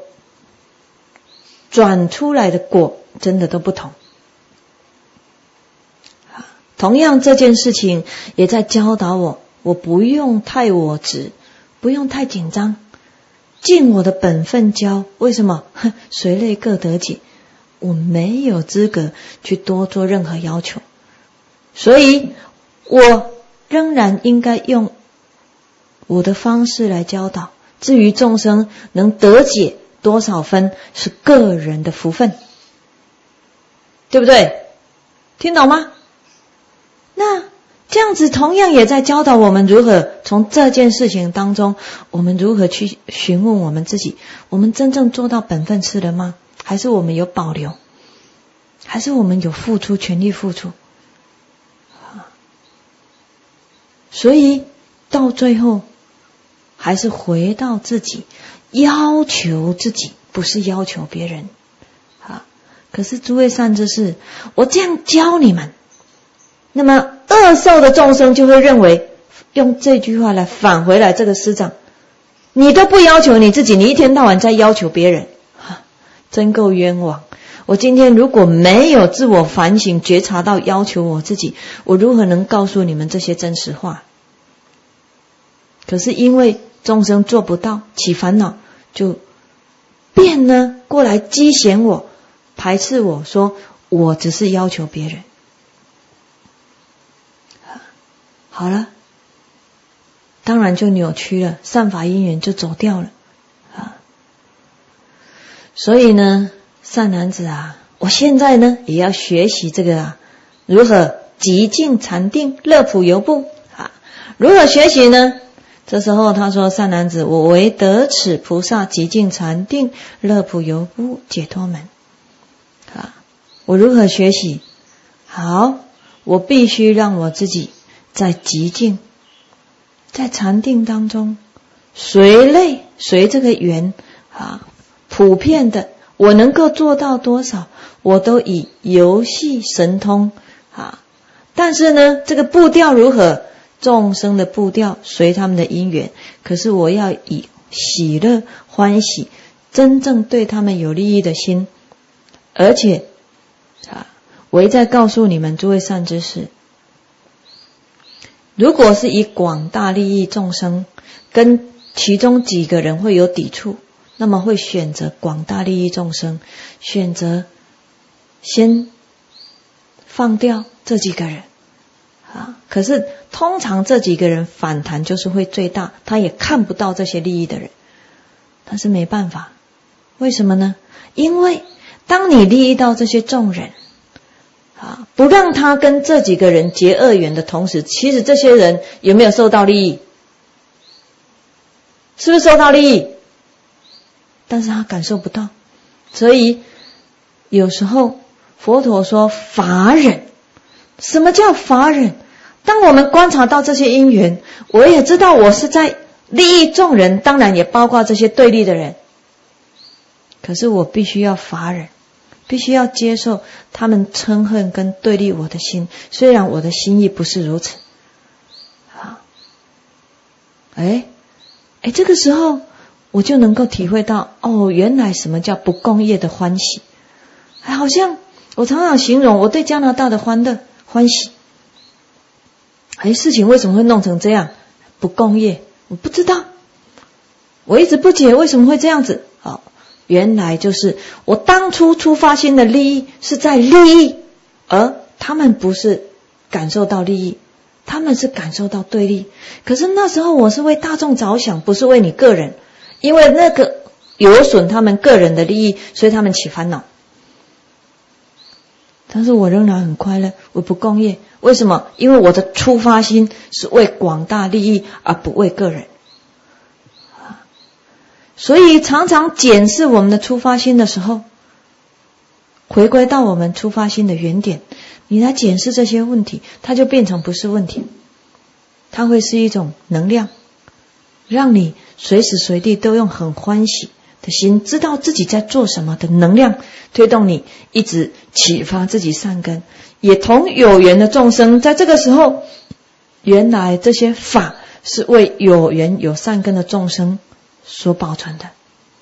转出来的果真的都不同。同样这件事情也在教导我，我不用太我执，不用太紧张，尽我的本分教。为什么？随类各得解，我没有资格去多做任何要求，所以我仍然应该用我的方式来教导。至于众生能得解多少分，是个人的福分，对不对？听懂吗？那这样子同样也在教导我们如何从这件事情当中，我们如何去询问我们自己，我们真正做到本分事了吗？还是我们有保留？还是我们有付出，全力付出？所以到最后还是回到自己，要求自己，不是要求别人。啊，可是诸位善知识，我这样教你们，那么恶受的众生就会认为，用这句话来返回来这个师长，你都不要求你自己，你一天到晚在要求别人，啊，真够冤枉。我今天如果没有自我反省觉察到要求我自己，我如何能告诉你们这些真实话？可是因为众生做不到，起烦恼，就变呢过来讥嫌我，排斥我，说我只是要求别人。好了，当然就扭曲了，善法因缘就走掉了啊。所以呢，善男子啊，我现在呢也要学习这个啊，如何极静禅定，乐普游步啊。如何学习呢？这时候他说，善男子，我为得此菩萨极静禅定，乐普游步解脱门啊。我如何学习？好，我必须让我自己在极静，在禅定当中，随类随这个缘啊，普遍的，我能够做到多少，我都以游戏神通啊。但是呢，这个步调如何？众生的步调随他们的因缘，可是我要以喜乐欢喜，真正对他们有利益的心。而且啊，我一再告诉你们诸位善知识，如果是以广大利益众生，跟其中几个人会有抵触，那么会选择广大利益众生，选择先放掉这几个人啊。可是通常这几个人反弹就是会最大，他也看不到这些利益的人，但是没办法，为什么呢？因为当你利益到这些众人啊，不让他跟这几个人结恶缘的同时，其实这些人有没有受到利益？是不是受到利益？但是他感受不到。所以有时候佛陀说法忍。什么叫法忍？当我们观察到这些因缘，我也知道我是在利益众人，当然也包括这些对立的人，可是我必须要法忍，必须要接受他们嗔恨跟对立我的心，虽然我的心意不是如此。好，哎哎，这个时候我就能够体会到，哦，原来什么叫不共业的欢喜。哎，好像我常常形容我对加拿大的欢乐欢喜。哎，事情为什么会弄成这样？不共业，我不知道，我一直不解为什么会这样子。好，原来就是我当初出发心的利益是在利益，而他们不是感受到利益， 他们是感受到对立。可是那时候我是为大众着想，不是为你个人，因为那个有损他们个人的利益，所以他们起烦恼。但是我仍然很快乐，我不共业。为什么？因为我的出发心是为广大利益，而不为个人。所以常常检视我们的出发心的时候，回归到我们出发心的原点，你来检视这些问题，它就变成不是问题，它会是一种能量，让你随时随地都用很欢喜的心，知道自己在做什么的能量，推动你一直启发自己善根，也同有缘的众生，在这个时候，原来这些法是为有缘有善根的众生所保存的。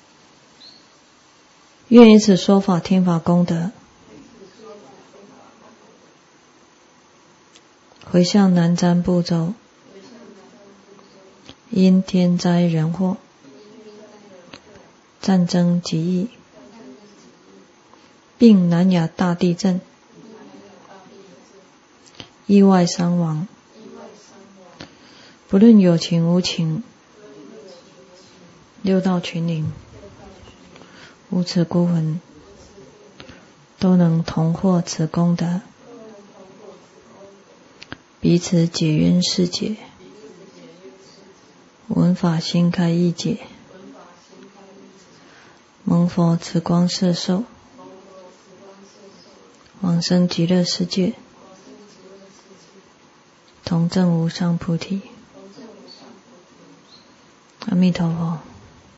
愿以此说法听法功德，回向南瞻部洲因天灾人祸、战争疾疫、并南亚大地震、意外伤亡，不论有情无情，六道群灵无此孤魂，都能同获此功德，彼此解冤释结，闻法心开意解，蒙佛慈光摄受，往生极乐世界，同证无上菩提。阿弥陀佛。